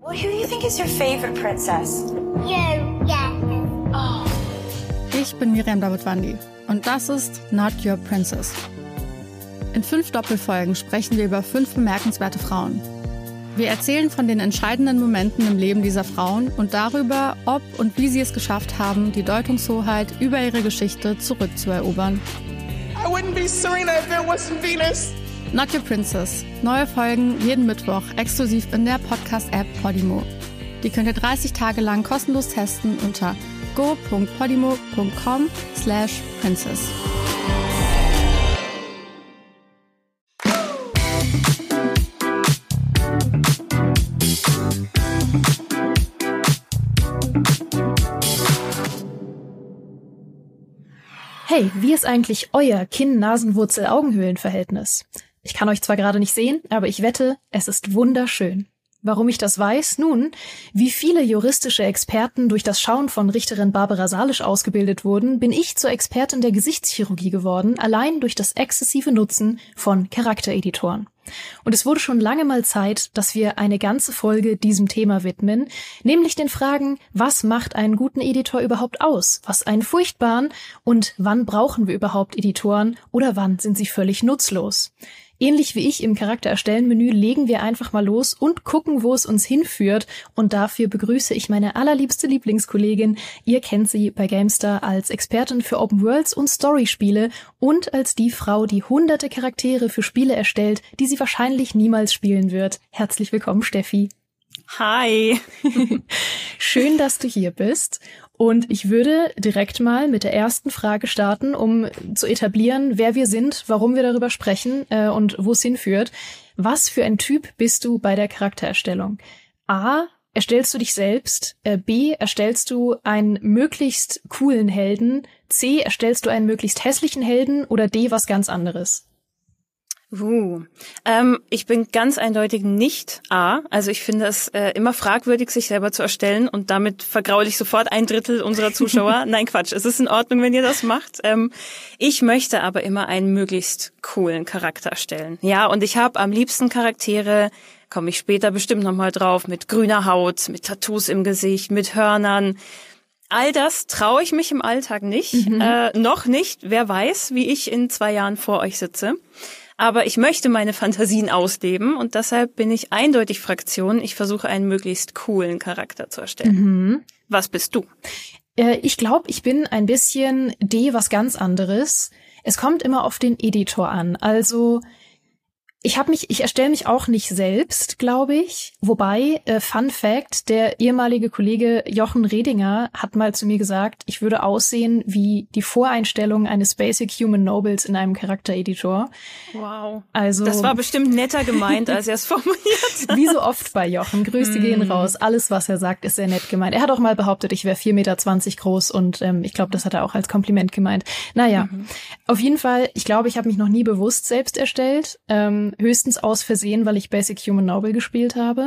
Well, who do you think is your favorite princess? You, yeah. Oh. Ich bin Miriam Davidwandi und das ist Not Your Princess. In 5 Doppelfolgen sprechen wir über 5 bemerkenswerte Frauen. Wir erzählen von den entscheidenden Momenten im Leben dieser Frauen und darüber, ob und wie sie es geschafft haben, die Deutungshoheit über ihre Geschichte zurückzuerobern. I wouldn't be Serena if there wasn't Venus. Not Your Princess. Neue Folgen jeden Mittwoch exklusiv in der Podcast-App Podimo. Die könnt ihr 30 Tage lang kostenlos testen unter go.podimo.com/princess. Hey, wie ist eigentlich euer Kinn-Nasen-Wurzel-Augenhöhlen-Verhältnis? Ich kann euch zwar gerade nicht sehen, aber ich wette, es ist wunderschön. Warum ich das weiß? Nun, wie viele juristische Experten durch das Schauen von Richterin Barbara Salisch ausgebildet wurden, bin ich zur Expertin der Gesichtschirurgie geworden, allein durch das exzessive Nutzen von Charaktereditoren. Und es wurde schon lange mal Zeit, dass wir eine ganze Folge diesem Thema widmen, nämlich den Fragen, was macht einen guten Editor überhaupt aus, was einen furchtbaren und wann brauchen wir überhaupt Editoren oder wann sind sie völlig nutzlos. Ähnlich wie ich im Charaktererstellen-Menü legen wir einfach mal los und gucken, wo es uns hinführt. Und dafür begrüße ich meine allerliebste Lieblingskollegin. Ihr kennt sie bei GameStar als Expertin für Open Worlds und Storyspiele und als die Frau, die hunderte Charaktere für Spiele erstellt, die sie wahrscheinlich niemals spielen wird. Herzlich willkommen, Steffi. Hi. Schön, dass du hier bist. Und ich würde direkt mal mit der ersten Frage starten, um zu etablieren, wer wir sind, warum wir darüber sprechen und wo es hinführt. Was für ein Typ bist du bei der Charaktererstellung? A, erstellst du dich selbst? B, erstellst du einen möglichst coolen Helden? C, erstellst du einen möglichst hässlichen Helden? Oder D, was ganz anderes? Ich bin ganz eindeutig nicht A. Also ich finde es immer fragwürdig, sich selber zu erstellen und damit vergraule ich sofort 1/3 unserer Zuschauer. Nein, Quatsch, es ist in Ordnung, wenn ihr das macht. Ich möchte aber immer einen möglichst coolen Charakter erstellen. Ja, und ich habe am liebsten Charaktere, komme ich später bestimmt nochmal drauf, mit grüner Haut, mit Tattoos im Gesicht, mit Hörnern. All das traue ich mich im Alltag nicht. Noch nicht. Wer weiß, wie ich in 2 Jahren vor euch sitze. Aber ich möchte meine Fantasien ausleben und deshalb bin ich eindeutig Fraktion. Ich versuche einen möglichst coolen Charakter zu erstellen. Was bist du? Ich glaube, ich bin ein bisschen D, was ganz anderes. Es kommt immer auf den Editor an. Also ich erstelle mich auch nicht selbst, glaube ich. Wobei, Fun Fact, der ehemalige Kollege Jochen Redinger hat mal zu mir gesagt, ich würde aussehen wie die Voreinstellung eines Basic Human Nobles in einem Charaktereditor. Wow. Also, das war bestimmt netter gemeint, als er es formuliert hat. Wie so oft bei Jochen. Grüße gehen raus. Alles, was er sagt, ist sehr nett gemeint. Er hat auch mal behauptet, ich wäre 4,20 Meter groß und ich glaube, das hat er auch als Kompliment gemeint. Naja, auf jeden Fall, ich glaube, ich habe mich noch nie bewusst selbst erstellt. Höchstens aus Versehen, weil ich Basic Human Noble gespielt habe.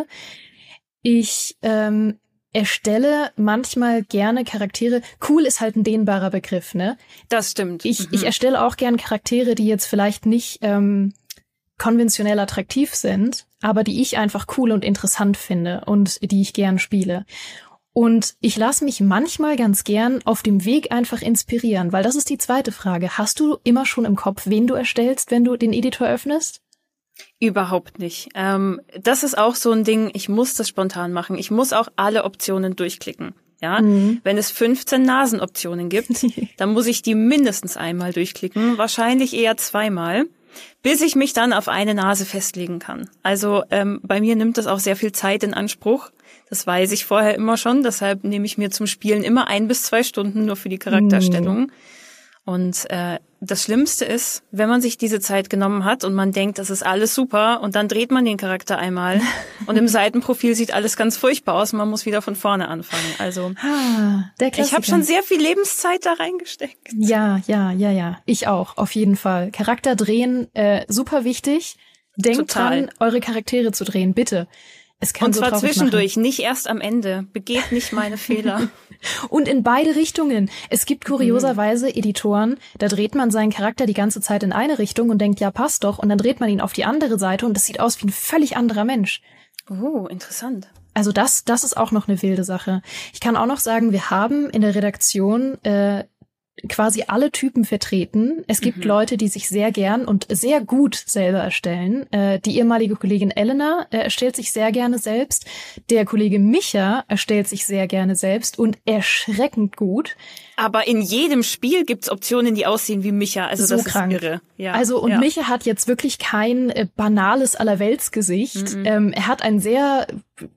Ich erstelle manchmal gerne Charaktere. Cool ist halt ein dehnbarer Begriff, ne? Das stimmt. Ich erstelle auch gern Charaktere, die jetzt vielleicht nicht konventionell attraktiv sind, aber die ich einfach cool und interessant finde und die ich gern spiele. Und ich lasse mich manchmal ganz gern auf dem Weg einfach inspirieren, weil das ist die zweite Frage. Hast du immer schon im Kopf, wen du erstellst, wenn du den Editor öffnest? Überhaupt nicht. Das ist auch so ein Ding, ich muss das spontan machen. Ich muss auch alle Optionen durchklicken. Ja, wenn es 15 Nasenoptionen gibt, dann muss ich die mindestens einmal durchklicken, wahrscheinlich eher 2-mal, bis ich mich dann auf eine Nase festlegen kann. Also bei mir nimmt das auch sehr viel Zeit in Anspruch. Das weiß ich vorher immer schon, deshalb nehme ich mir zum Spielen immer 1 bis 2 Stunden nur für die Charaktererstellung. Und das Schlimmste ist, wenn man sich diese Zeit genommen hat und man denkt, das ist alles super und dann dreht man den Charakter einmal und im Seitenprofil sieht alles ganz furchtbar aus und man muss wieder von vorne anfangen. Also der Klassiker. Ich habe schon sehr viel Lebenszeit da reingesteckt. Ja. Ich auch, auf jeden Fall. Charakter drehen, super wichtig. Denkt dran, eure Charaktere zu drehen, bitte. Es kann und so zwar traurig zwischendurch, machen. Nicht erst am Ende. Begeht nicht meine Fehler. Und in beide Richtungen. Es gibt kurioserweise Editoren, da dreht man seinen Charakter die ganze Zeit in eine Richtung und denkt, ja, passt doch. Und dann dreht man ihn auf die andere Seite und das sieht aus wie ein völlig anderer Mensch. Oh, interessant. Also das ist auch noch eine wilde Sache. Ich kann auch noch sagen, wir haben in der Redaktion quasi alle Typen vertreten. Es gibt Leute, die sich sehr gern und sehr gut selber erstellen. Die ehemalige Kollegin Elena erstellt sich sehr gerne selbst. Der Kollege Micha erstellt sich sehr gerne selbst und erschreckend gut. Aber in jedem Spiel gibt's Optionen, die aussehen wie Micha. Also so das krank. ist irre. Ja. Also und Micha hat jetzt wirklich kein banales Allerweltsgesicht. Er hat ein sehr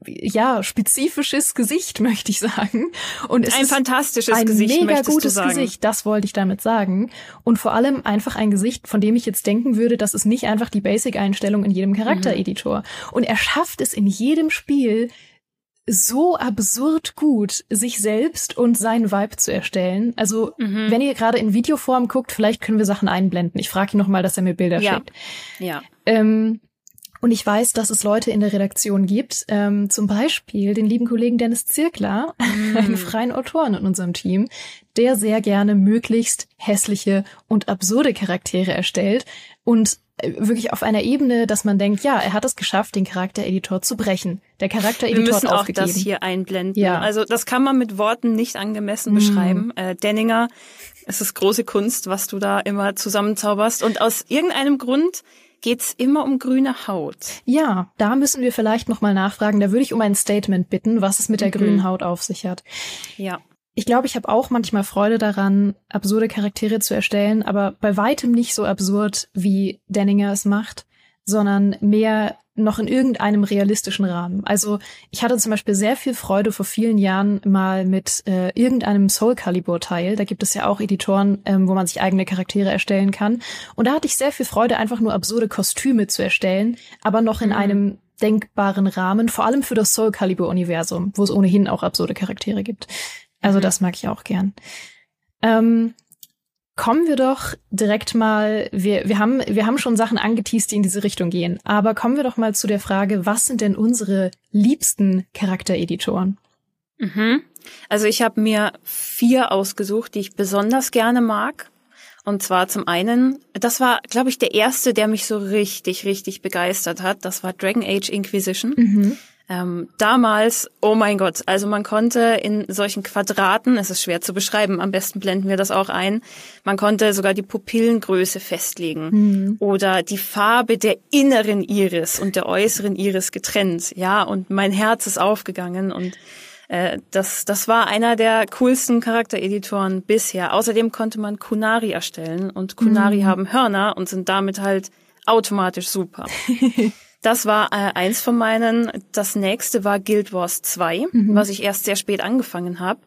spezifisches Gesicht, möchte ich sagen. Und es ein ist fantastisches ein Gesicht, mega möchtest gutes du sagen. Gesicht. Das wollte ich damit sagen. Und vor allem einfach ein Gesicht, von dem ich jetzt denken würde, das ist nicht einfach die Basic-Einstellung in jedem Charaktereditor. Und er schafft es in jedem Spiel so absurd gut, sich selbst und seinen Vibe zu erstellen. Also, wenn ihr gerade in Videoform guckt, vielleicht können wir Sachen einblenden. Ich frage ihn nochmal, dass er mir Bilder schickt. Ja. Und ich weiß, dass es Leute in der Redaktion gibt, zum Beispiel den lieben Kollegen Dennis Zirkler, einen freien Autoren in unserem Team, der sehr gerne möglichst hässliche und absurde Charaktere erstellt und wirklich auf einer Ebene, dass man denkt, ja, er hat es geschafft, den Charaktereditor zu brechen. Der Charaktereditor Wir müssen hat auch aufgegeben. das hier einblenden. Ja. Also das kann man mit Worten nicht angemessen beschreiben. Denninger, es ist große Kunst, was du da immer zusammenzauberst. Und aus irgendeinem Grund geht's immer um grüne Haut. Ja, da müssen wir vielleicht nochmal nachfragen. Da würde ich um ein Statement bitten, was es mit der grünen Haut auf sich hat. Ja. Ich glaube, ich habe auch manchmal Freude daran, absurde Charaktere zu erstellen, aber bei weitem nicht so absurd, wie Denninger es macht, sondern mehr noch in irgendeinem realistischen Rahmen. Also ich hatte zum Beispiel sehr viel Freude vor vielen Jahren mal mit irgendeinem Soul Calibur-Teil. Da gibt es ja auch Editoren, wo man sich eigene Charaktere erstellen kann. Und da hatte ich sehr viel Freude, einfach nur absurde Kostüme zu erstellen, aber noch in einem denkbaren Rahmen, vor allem für das Soul Calibur-Universum, wo es ohnehin auch absurde Charaktere gibt. Also das mag ich auch gern. Kommen wir doch direkt mal, wir haben schon Sachen angeteast, die in diese Richtung gehen, aber kommen wir doch mal zu der Frage, was sind denn unsere liebsten Charaktereditoren? Also ich habe mir 4 ausgesucht, die ich besonders gerne mag. Und zwar zum einen, das war, glaube ich, der erste, der mich so richtig, richtig begeistert hat. Das war Dragon Age Inquisition. Damals, oh mein Gott, also man konnte in solchen Quadraten, es ist schwer zu beschreiben, am besten blenden wir das auch ein, man konnte sogar die Pupillengröße festlegen oder die Farbe der inneren Iris und der äußeren Iris getrennt, ja, und mein Herz ist aufgegangen und das war einer der coolsten Charaktereditoren bisher. Außerdem konnte man Qunari erstellen und Qunari haben Hörner und sind damit halt automatisch super. Das war eins von meinen. Das nächste war Guild Wars 2, was ich erst sehr spät angefangen habe.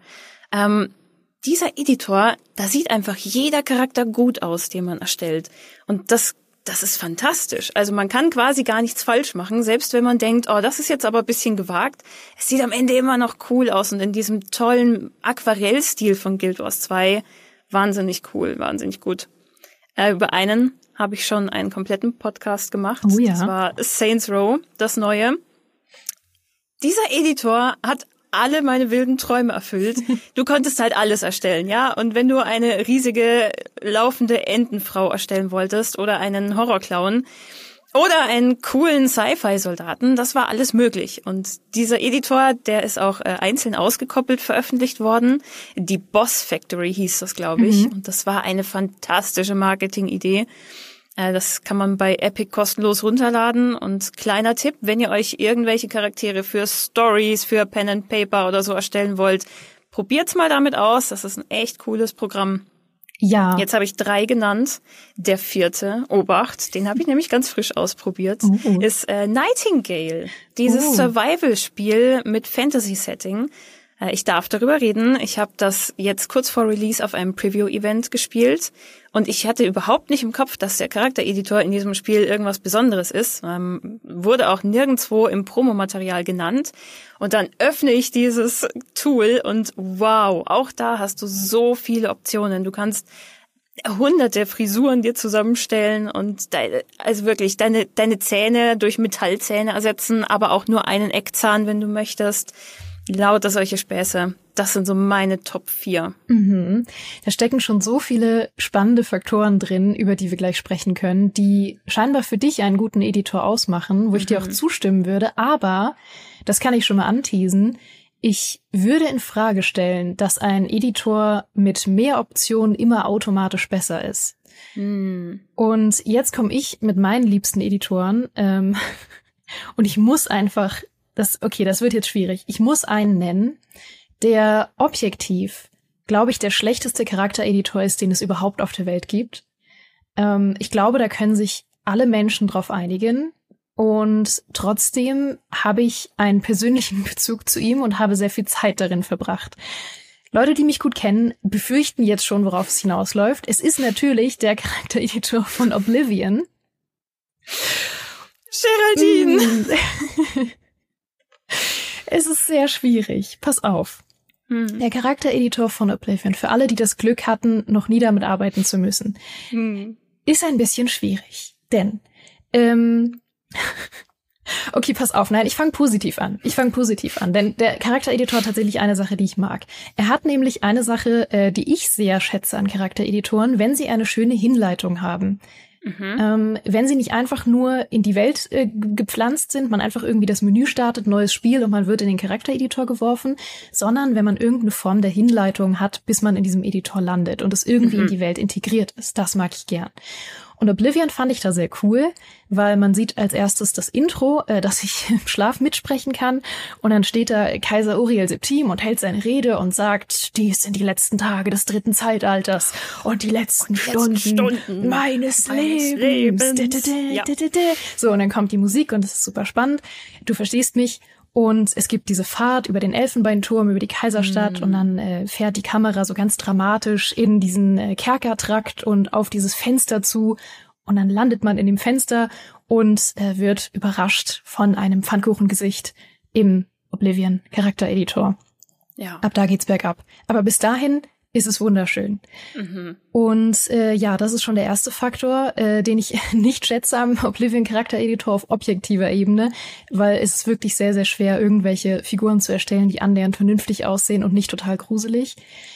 Dieser Editor, da sieht einfach jeder Charakter gut aus, den man erstellt. Und das ist fantastisch. Also man kann quasi gar nichts falsch machen, selbst wenn man denkt, oh, das ist jetzt aber ein bisschen gewagt. Es sieht am Ende immer noch cool aus und in diesem tollen Aquarellstil von Guild Wars 2 wahnsinnig cool, wahnsinnig gut. Über einen habe ich schon einen kompletten Podcast gemacht. Oh ja. Das war Saints Row, das neue. Dieser Editor hat alle meine wilden Träume erfüllt. Du konntest halt alles erstellen, ja? Und wenn du eine riesige, laufende Entenfrau erstellen wolltest oder einen Horrorclown oder einen coolen Sci-Fi-Soldaten, das war alles möglich. Und dieser Editor, der ist auch einzeln ausgekoppelt veröffentlicht worden. Die Boss Factory hieß das, glaube ich. Und das war eine fantastische Marketing-Idee. Das kann man bei Epic kostenlos runterladen. Und kleiner Tipp, wenn ihr euch irgendwelche Charaktere für Stories, für Pen and Paper oder so erstellen wollt, probiert's mal damit aus. Das ist ein echt cooles Programm. Ja. Jetzt habe ich 3 genannt. Der 4. Obacht, den habe ich nämlich ganz frisch ausprobiert, ist Nightingale. Dieses Survival-Spiel mit Fantasy-Setting. Ich darf darüber reden. Ich habe das jetzt kurz vor Release auf einem Preview-Event gespielt und ich hatte überhaupt nicht im Kopf, dass der Charaktereditor in diesem Spiel irgendwas Besonderes ist. Wurde auch nirgendwo im Promomaterial genannt. Und dann öffne ich dieses Tool und wow, auch da hast du so viele Optionen. Du kannst hunderte Frisuren dir zusammenstellen und also wirklich deine Zähne durch Metallzähne ersetzen, aber auch nur einen Eckzahn, wenn du möchtest. Lauter solche Späße. das sind so meine Top 4. Mhm. Da stecken schon so viele spannende Faktoren drin, über die wir gleich sprechen können, die scheinbar für dich einen guten Editor ausmachen, wo ich dir auch zustimmen würde. Aber, das kann ich schon mal anteasen, ich würde in Frage stellen, dass ein Editor mit mehr Optionen immer automatisch besser ist. Und jetzt komme ich mit meinen liebsten Editoren und ich muss einfach, das wird jetzt schwierig, ich muss einen nennen, der objektiv, glaube ich, der schlechteste Charaktereditor ist, den es überhaupt auf der Welt gibt. Ich glaube, da können sich alle Menschen drauf einigen. Und trotzdem habe ich einen persönlichen Bezug zu ihm und habe sehr viel Zeit darin verbracht. Leute, die mich gut kennen, befürchten jetzt schon, worauf es hinausläuft. Es ist natürlich der Charaktereditor von Oblivion. Geraldine! Es ist sehr schwierig. Pass auf. Der Charaktereditor von Oblivion, für alle, die das Glück hatten, noch nie damit arbeiten zu müssen, ist ein bisschen schwierig. Denn okay, pass auf. Nein, ich fange positiv an. Denn der Charaktereditor hat tatsächlich eine Sache, die ich mag. Er hat nämlich eine Sache, die ich sehr schätze an Charaktereditoren, wenn sie eine schöne Hinleitung haben. Wenn sie nicht einfach nur in die Welt gepflanzt sind, man einfach irgendwie das Menü startet, neues Spiel und man wird in den Charaktereditor geworfen, sondern wenn man irgendeine Form der Hinleitung hat, bis man in diesem Editor landet und es irgendwie in die Welt integriert ist. Das mag ich gern. Und Oblivion fand ich da sehr cool, weil man sieht als erstes das Intro, das ich im Schlaf mitsprechen kann. Und dann steht da Kaiser Uriel VII und hält seine Rede und sagt, dies sind die letzten Tage des 3. Zeitalters und die letzten Stunden meines Lebens. Ja. So, und dann kommt die Musik und es ist super spannend. Du verstehst mich. Und es gibt diese Fahrt über den Elfenbeinturm, über die Kaiserstadt und dann fährt die Kamera so ganz dramatisch in diesen Kerkertrakt und auf dieses Fenster zu und dann landet man in dem Fenster und wird überrascht von einem Pfannkuchengesicht im Oblivion Charaktereditor. Ja. Ab da geht's bergab. Aber bis dahin ist es wunderschön. Und das ist schon der erste Faktor, den ich nicht schätze am Oblivion Charaktereditor auf objektiver Ebene, weil es ist wirklich sehr, sehr schwer, irgendwelche Figuren zu erstellen, die annähernd vernünftig aussehen und nicht total gruselig.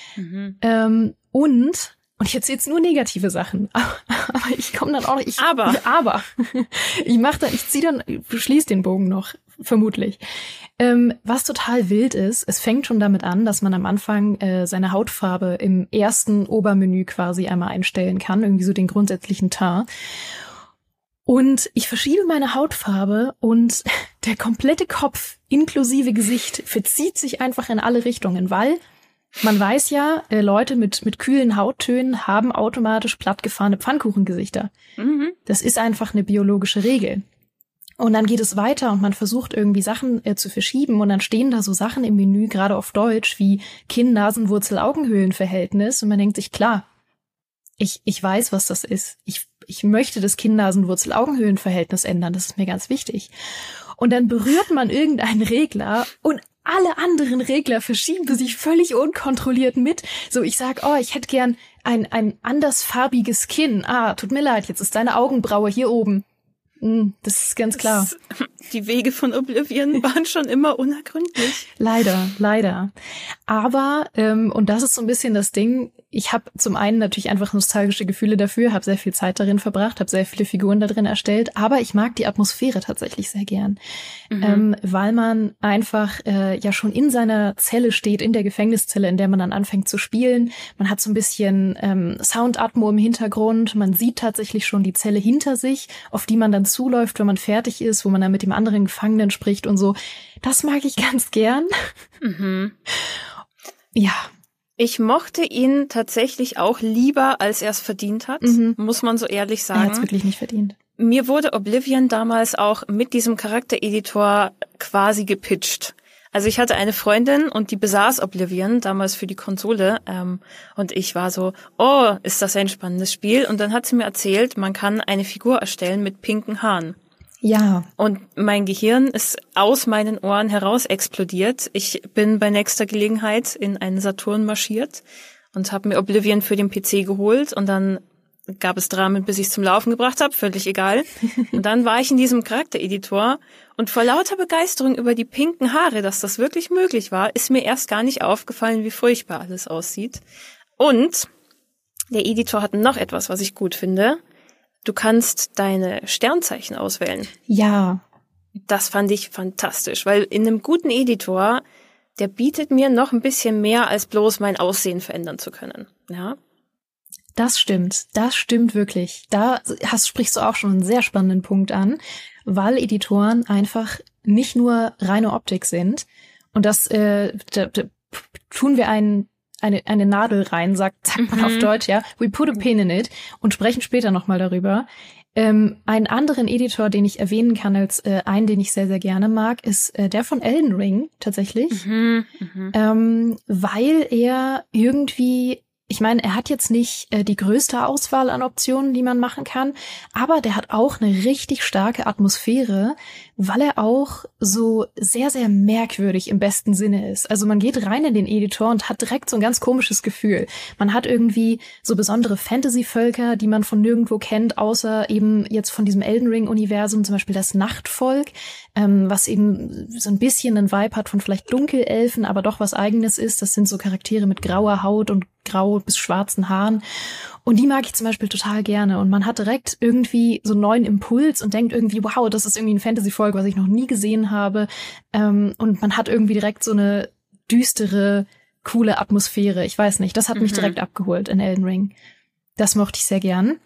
Und ich erzähle jetzt nur negative Sachen, aber ich komme dann auch nicht. Aber ich schließe den Bogen noch, vermutlich. Was total wild ist, es fängt schon damit an, dass man am Anfang seine Hautfarbe im ersten Obermenü quasi einmal einstellen kann, irgendwie so den grundsätzlichen Teint. Und ich verschiebe meine Hautfarbe und der komplette Kopf inklusive Gesicht verzieht sich einfach in alle Richtungen, weil man weiß ja, Leute mit kühlen Hauttönen haben automatisch plattgefahrene Pfannkuchengesichter. Das ist einfach eine biologische Regel. Und dann geht es weiter und man versucht irgendwie Sachen zu verschieben und dann stehen da so Sachen im Menü, gerade auf Deutsch, wie Kinn-Nasenwurzel-Augenhöhlenverhältnis und man denkt sich, klar, ich weiß, was das ist. Ich möchte das Kinn-Nasenwurzel-Augenhöhlenverhältnis ändern, das ist mir ganz wichtig. Und dann berührt man irgendeinen Regler und alle anderen Regler verschieben sich völlig unkontrolliert mit. So, ich sag, ich hätte gern ein andersfarbiges Kinn. Tut mir leid, jetzt ist deine Augenbraue hier oben. Das ist ganz klar. Die Wege von Oblivion waren schon immer unergründlich. Leider. Aber, und das ist so ein bisschen das Ding, ich habe zum einen natürlich einfach nostalgische Gefühle dafür, habe sehr viel Zeit darin verbracht, habe sehr viele Figuren da drin erstellt, aber ich mag die Atmosphäre tatsächlich sehr gern, weil man einfach ja schon in seiner Zelle steht, in der Gefängniszelle, in der man dann anfängt zu spielen. Man hat so ein bisschen Soundatmo im Hintergrund, man sieht tatsächlich schon die Zelle hinter sich, auf die man dann zuläuft, wenn man fertig ist, wo man dann mit dem anderen Gefangenen spricht und so. Das mag ich ganz gern. Ja. Ich mochte ihn tatsächlich auch lieber, als er es verdient hat, muss man so ehrlich sagen. Er hat es wirklich nicht verdient. Mir wurde Oblivion damals auch mit diesem Charaktereditor quasi gepitcht. Also ich hatte eine Freundin und die besaß Oblivion damals für die Konsole und ich war so, ist das ein spannendes Spiel? Und dann hat sie mir erzählt, man kann eine Figur erstellen mit pinken Haaren. Ja. Und mein Gehirn ist aus meinen Ohren heraus explodiert. Ich bin bei nächster Gelegenheit in einen Saturn marschiert und habe mir Oblivion für den PC geholt und dann gab es Dramen, bis ich es zum Laufen gebracht habe, völlig egal. Und dann war ich in diesem Charaktereditor und vor lauter Begeisterung über die pinken Haare, dass das wirklich möglich war, ist mir erst gar nicht aufgefallen, wie furchtbar alles aussieht. Und der Editor hat noch etwas, was ich gut finde. Du kannst deine Sternzeichen auswählen. Ja. Das fand ich fantastisch, weil in einem guten Editor, der bietet mir noch ein bisschen mehr, als bloß mein Aussehen verändern zu können. Ja. Das stimmt wirklich. Da sprichst du auch schon einen sehr spannenden Punkt an, weil Editoren einfach nicht nur reine Optik sind. Und das da tun wir eine Nadel rein, sagt man auf Deutsch, ja. We put a pin in it und sprechen später nochmal darüber. Einen anderen Editor, den ich erwähnen kann als einen, den ich sehr, sehr gerne mag, ist der von Elden Ring tatsächlich. Weil er irgendwie, ich meine, er hat jetzt nicht die größte Auswahl an Optionen, die man machen kann, aber der hat auch eine richtig starke Atmosphäre, weil er auch so sehr, sehr merkwürdig im besten Sinne ist. Also man geht rein in den Editor und hat direkt so ein ganz komisches Gefühl. Man hat irgendwie so besondere Fantasy-Völker, die man von nirgendwo kennt, außer eben jetzt von diesem Elden Ring-Universum, zum Beispiel das Nachtvolk, was eben so ein bisschen einen Vibe hat von vielleicht Dunkelelfen, aber doch was Eigenes ist. Das sind so Charaktere mit grauer Haut und grau bis schwarzen Haaren. Und die mag ich zum Beispiel total gerne. Und man hat direkt irgendwie so einen neuen Impuls und denkt irgendwie, wow, das ist irgendwie ein Fantasy-Volk, was ich noch nie gesehen habe. Und man hat irgendwie direkt so eine düstere, coole Atmosphäre. Ich weiß nicht, das hat mich direkt abgeholt in Elden Ring. Das mochte ich sehr gern.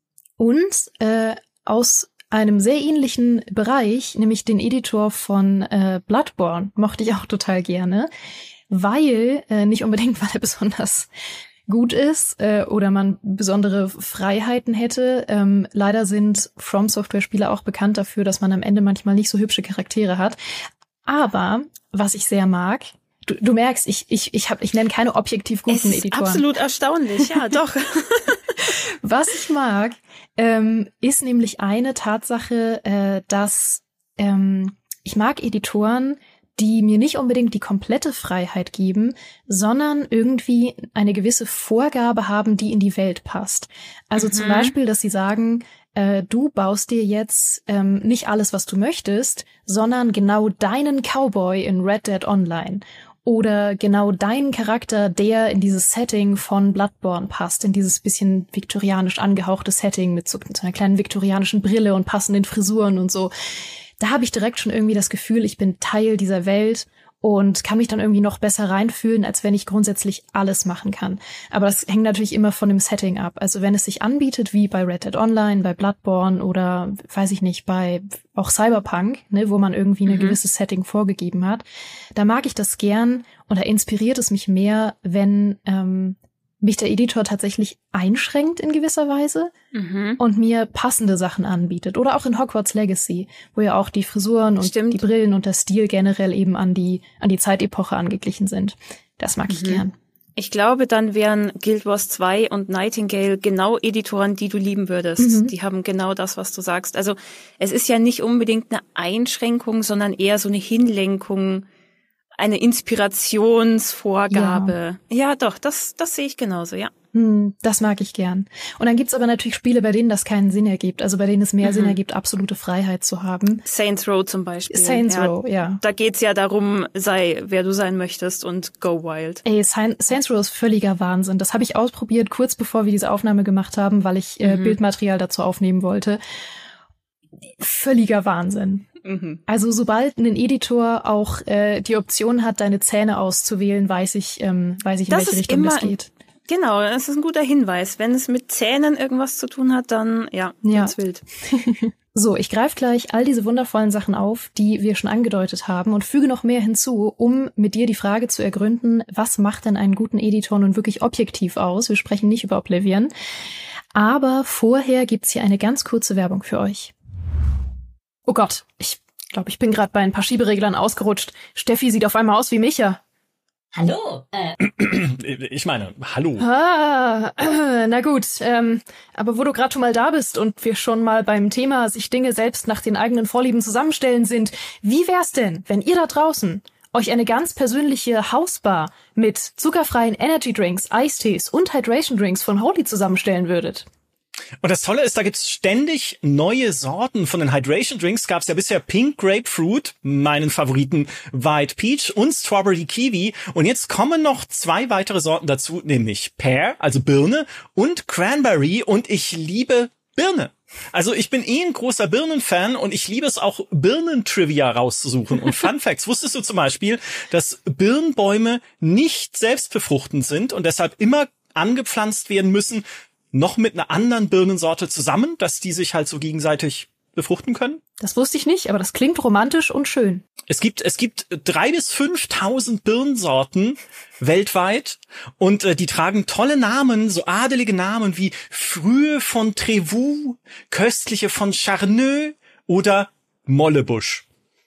Und aus einem sehr ähnlichen Bereich, nämlich den Editor von Bloodborne, mochte ich auch total gerne. Weil, nicht unbedingt, weil er besonders gut ist oder man besondere Freiheiten hätte. Leider sind From-Software-Spiele auch bekannt dafür, dass man am Ende manchmal nicht so hübsche Charaktere hat. Aber was ich sehr mag, du merkst, ich nenne keine objektiv guten Editoren. Absolut erstaunlich, ja, doch. Was ich mag, ist nämlich eine Tatsache, dass ich mag Editoren, die mir nicht unbedingt die komplette Freiheit geben, sondern irgendwie eine gewisse Vorgabe haben, die in die Welt passt. Also zum Beispiel, dass sie sagen, du baust dir jetzt nicht alles, was du möchtest, sondern genau deinen Cowboy in Red Dead Online. Oder genau deinen Charakter, der in dieses Setting von Bloodborne passt, in dieses bisschen viktorianisch angehauchte Setting mit so einer kleinen viktorianischen Brille und passenden Frisuren und so. Da habe ich direkt schon irgendwie das Gefühl, ich bin Teil dieser Welt und kann mich dann irgendwie noch besser reinfühlen, als wenn ich grundsätzlich alles machen kann. Aber das hängt natürlich immer von dem Setting ab. Also wenn es sich anbietet, wie bei Red Dead Online, bei Bloodborne oder, weiß ich nicht, bei auch Cyberpunk, ne, wo man irgendwie ein gewisses Setting vorgegeben hat, da mag ich das gern und da inspiriert es mich mehr, wenn mich der Editor tatsächlich einschränkt in gewisser Weise und mir passende Sachen anbietet. Oder auch in Hogwarts Legacy, wo ja auch die Frisuren und die Brillen und der Stil generell eben an die Zeitepoche angeglichen sind. Das mag ich gern. Ich glaube, dann wären Guild Wars 2 und Nightingale genau Editoren, die du lieben würdest. Die haben genau das, was du sagst. Also es ist ja nicht unbedingt eine Einschränkung, sondern eher so eine Hinlenkung, eine Inspirationsvorgabe. Ja, doch, das sehe ich genauso, ja. Das mag ich gern. Und dann gibt's aber natürlich Spiele, bei denen das keinen Sinn ergibt, also bei denen es mehr Sinn ergibt, absolute Freiheit zu haben. Saints Row zum Beispiel. Saints Row, ja. Da geht's ja darum, sei wer du sein möchtest und go wild. Ey, Saints Row ist völliger Wahnsinn. Das habe ich ausprobiert, kurz bevor wir diese Aufnahme gemacht haben, weil ich Bildmaterial dazu aufnehmen wollte. Völliger Wahnsinn. Also sobald ein Editor auch die Option hat, deine Zähne auszuwählen, weiß ich, in welche Richtung das geht. Genau, das ist ein guter Hinweis. Wenn es mit Zähnen irgendwas zu tun hat, dann wird's wild. So, ich greife gleich all diese wundervollen Sachen auf, die wir schon angedeutet haben und füge noch mehr hinzu, um mit dir die Frage zu ergründen, was macht denn einen guten Editor nun wirklich objektiv aus? Wir sprechen nicht über Oblivion. Aber vorher gibt's hier eine ganz kurze Werbung für euch. Oh Gott, ich glaube, ich bin gerade bei ein paar Schiebereglern ausgerutscht. Steffi sieht auf einmal aus wie Micha. Hallo? Ich meine, hallo. Na gut, aber wo du gerade schon mal da bist und wir schon mal beim Thema sich Dinge selbst nach den eigenen Vorlieben zusammenstellen sind, wie wär's denn, wenn ihr da draußen euch eine ganz persönliche Hausbar mit zuckerfreien Energy Drinks, Eistees und Hydration Drinks von Holy zusammenstellen würdet? Und das Tolle ist, da gibt's ständig neue Sorten. Von den Hydration Drinks gab's ja bisher Pink Grapefruit, meinen Favoriten White Peach und Strawberry Kiwi. Und jetzt kommen noch 2 weitere Sorten dazu, nämlich Pear, also Birne, und Cranberry. Und ich liebe Birne. Also ich bin ein großer Birnenfan und ich liebe es auch, Birnentrivia rauszusuchen. Und Fun Facts, wusstest du zum Beispiel, dass Birnbäume nicht selbstbefruchtend sind und deshalb immer angepflanzt werden müssen, noch mit einer anderen Birnensorte zusammen, dass die sich halt so gegenseitig befruchten können? Das wusste ich nicht, aber das klingt romantisch und schön. Es gibt 3.000 bis 5.000 Birnensorten weltweit und die tragen tolle Namen, so adelige Namen wie Frühe von Trevoux, Köstliche von Charneux oder Mollebusch.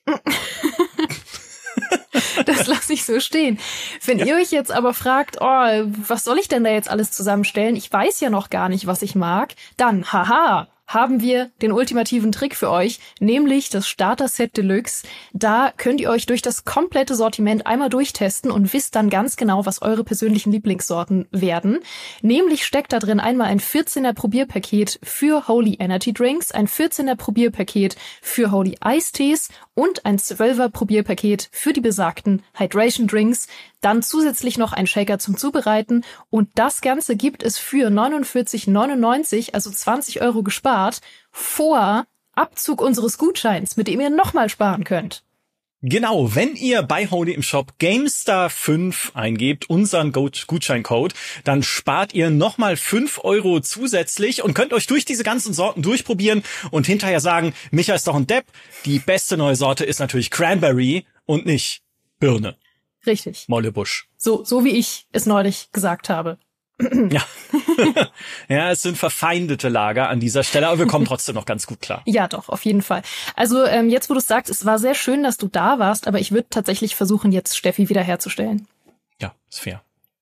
Das lasse ich so stehen. Wenn ihr euch jetzt aber fragt, was soll ich denn da jetzt alles zusammenstellen? Ich weiß ja noch gar nicht, was ich mag. Dann, haben wir den ultimativen Trick für euch, nämlich das Starter-Set Deluxe. Da könnt ihr euch durch das komplette Sortiment einmal durchtesten und wisst dann ganz genau, was eure persönlichen Lieblingssorten werden. Nämlich steckt da drin einmal ein 14er Probierpaket für Holy Energy Drinks, ein 14er Probierpaket für Holy Eistees und ein 12er Probierpaket für die besagten Hydration Drinks. Dann zusätzlich noch ein Shaker zum Zubereiten und das Ganze gibt es für 49,99, also 20 € gespart, vor Abzug unseres Gutscheins, mit dem ihr nochmal sparen könnt. Genau, wenn ihr bei Holy im Shop GameStar5 eingebt, unseren Gutscheincode, dann spart ihr nochmal 5 € zusätzlich und könnt euch durch diese ganzen Sorten durchprobieren und hinterher sagen, Micha ist doch ein Depp. Die beste neue Sorte ist natürlich Cranberry und nicht Birne. Richtig. Mollebusch. So wie ich es neulich gesagt habe. Ja. Ja, es sind verfeindete Lager an dieser Stelle, aber wir kommen trotzdem noch ganz gut klar. Ja, doch, auf jeden Fall. Also jetzt, wo du es sagst, es war sehr schön, dass du da warst, aber ich würde tatsächlich versuchen, jetzt Steffi wiederherzustellen. Ja, ist fair.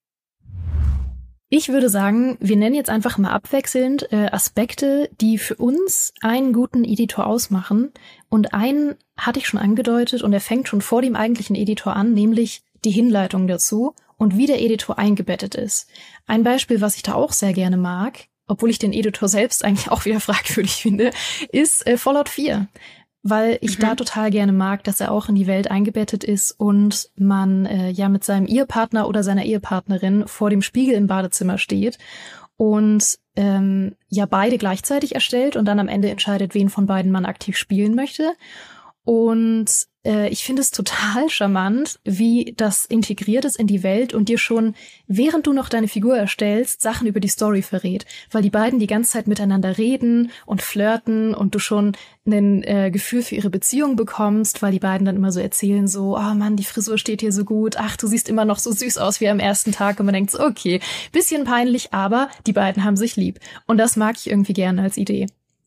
Ich würde sagen, wir nennen jetzt einfach mal abwechselnd Aspekte, die für uns einen guten Editor ausmachen. Und einen hatte ich schon angedeutet und er fängt schon vor dem eigentlichen Editor an, nämlich die Hinleitung dazu und wie der Editor eingebettet ist. Ein Beispiel, was ich da auch sehr gerne mag, obwohl ich den Editor selbst eigentlich auch wieder fragwürdig finde, ist Fallout 4. Weil ich da total gerne mag, dass er auch in die Welt eingebettet ist und man ja mit seinem Ehepartner oder seiner Ehepartnerin vor dem Spiegel im Badezimmer steht und ja beide gleichzeitig erstellt und dann am Ende entscheidet, wen von beiden man aktiv spielen möchte. Und ich finde es total charmant, wie das integriert ist in die Welt und dir schon, während du noch deine Figur erstellst, Sachen über die Story verrät. Weil die beiden die ganze Zeit miteinander reden und flirten und du schon ein Gefühl für ihre Beziehung bekommst, weil die beiden dann immer so erzählen so, oh Mann, die Frisur steht dir so gut, ach, du siehst immer noch so süß aus wie am ersten Tag. Und man denkt so, okay, bisschen peinlich, aber die beiden haben sich lieb. Und das mag ich irgendwie gerne als Idee.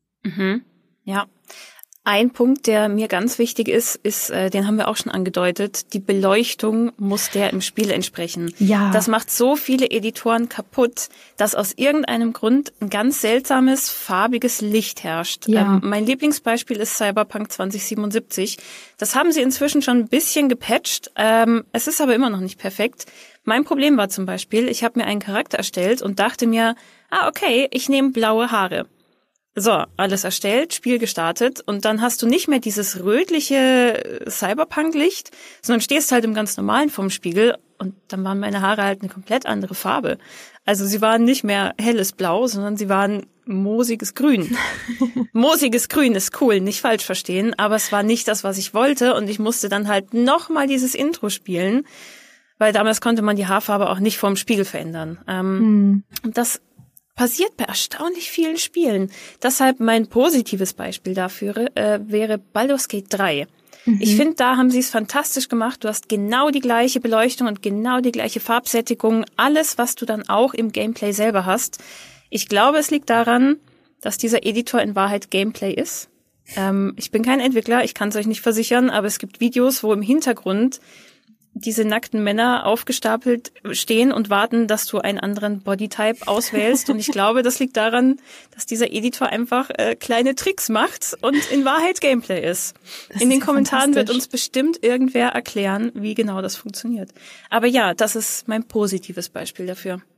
Ja. Ein Punkt, der mir ganz wichtig ist, den haben wir auch schon angedeutet, die Beleuchtung muss der im Spiel entsprechen. Ja. Das macht so viele Editoren kaputt, dass aus irgendeinem Grund ein ganz seltsames, farbiges Licht herrscht. Ja. Mein Lieblingsbeispiel ist Cyberpunk 2077. Das haben sie inzwischen schon ein bisschen gepatcht. Es ist aber immer noch nicht perfekt. Mein Problem war zum Beispiel, ich habe mir einen Charakter erstellt und dachte mir, okay, ich nehme blaue Haare. So, alles erstellt, Spiel gestartet und dann hast du nicht mehr dieses rötliche Cyberpunk-Licht, sondern stehst halt im ganz normalen vorm Spiegel und dann waren meine Haare halt eine komplett andere Farbe. Also sie waren nicht mehr helles Blau, sondern sie waren moosiges Grün. Moosiges Grün ist cool, nicht falsch verstehen, aber es war nicht das, was ich wollte und ich musste dann halt nochmal dieses Intro spielen, weil damals konnte man die Haarfarbe auch nicht vorm Spiegel verändern. Und das passiert bei erstaunlich vielen Spielen. Deshalb mein positives Beispiel dafür wäre Baldur's Gate 3. Ich finde, da haben sie es fantastisch gemacht. Du hast genau die gleiche Beleuchtung und genau die gleiche Farbsättigung. Alles, was du dann auch im Gameplay selber hast. Ich glaube, es liegt daran, dass dieser Editor in Wahrheit Gameplay ist. Ich bin kein Entwickler, ich kann es euch nicht versichern, aber es gibt Videos, wo im Hintergrund diese nackten Männer aufgestapelt stehen und warten, dass du einen anderen Bodytype auswählst. Und ich glaube, das liegt daran, dass dieser Editor einfach kleine Tricks macht und in Wahrheit Gameplay ist. In den Kommentaren wird uns bestimmt irgendwer erklären, wie genau das funktioniert. Aber ja, das ist mein positives Beispiel dafür.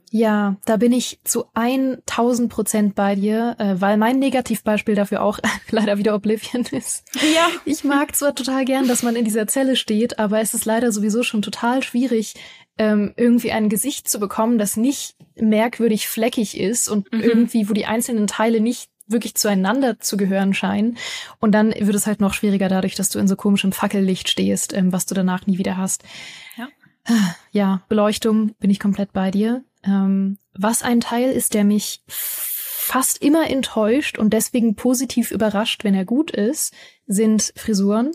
Ja, da bin ich zu 1000% bei dir, weil mein Negativbeispiel dafür auch leider wieder Oblivion ist. Ja. Ich mag zwar total gern, dass man in dieser Zelle steht, aber es ist leider sowieso schon total schwierig, irgendwie ein Gesicht zu bekommen, das nicht merkwürdig fleckig ist und irgendwie, wo die einzelnen Teile nicht wirklich zueinander zu gehören scheinen. Und dann wird es halt noch schwieriger dadurch, dass du in so komischem Fackellicht stehst, was du danach nie wieder hast. Ja. Ja, Beleuchtung, bin ich komplett bei dir. Was ein Teil ist, der mich fast immer enttäuscht und deswegen positiv überrascht, wenn er gut ist, sind Frisuren.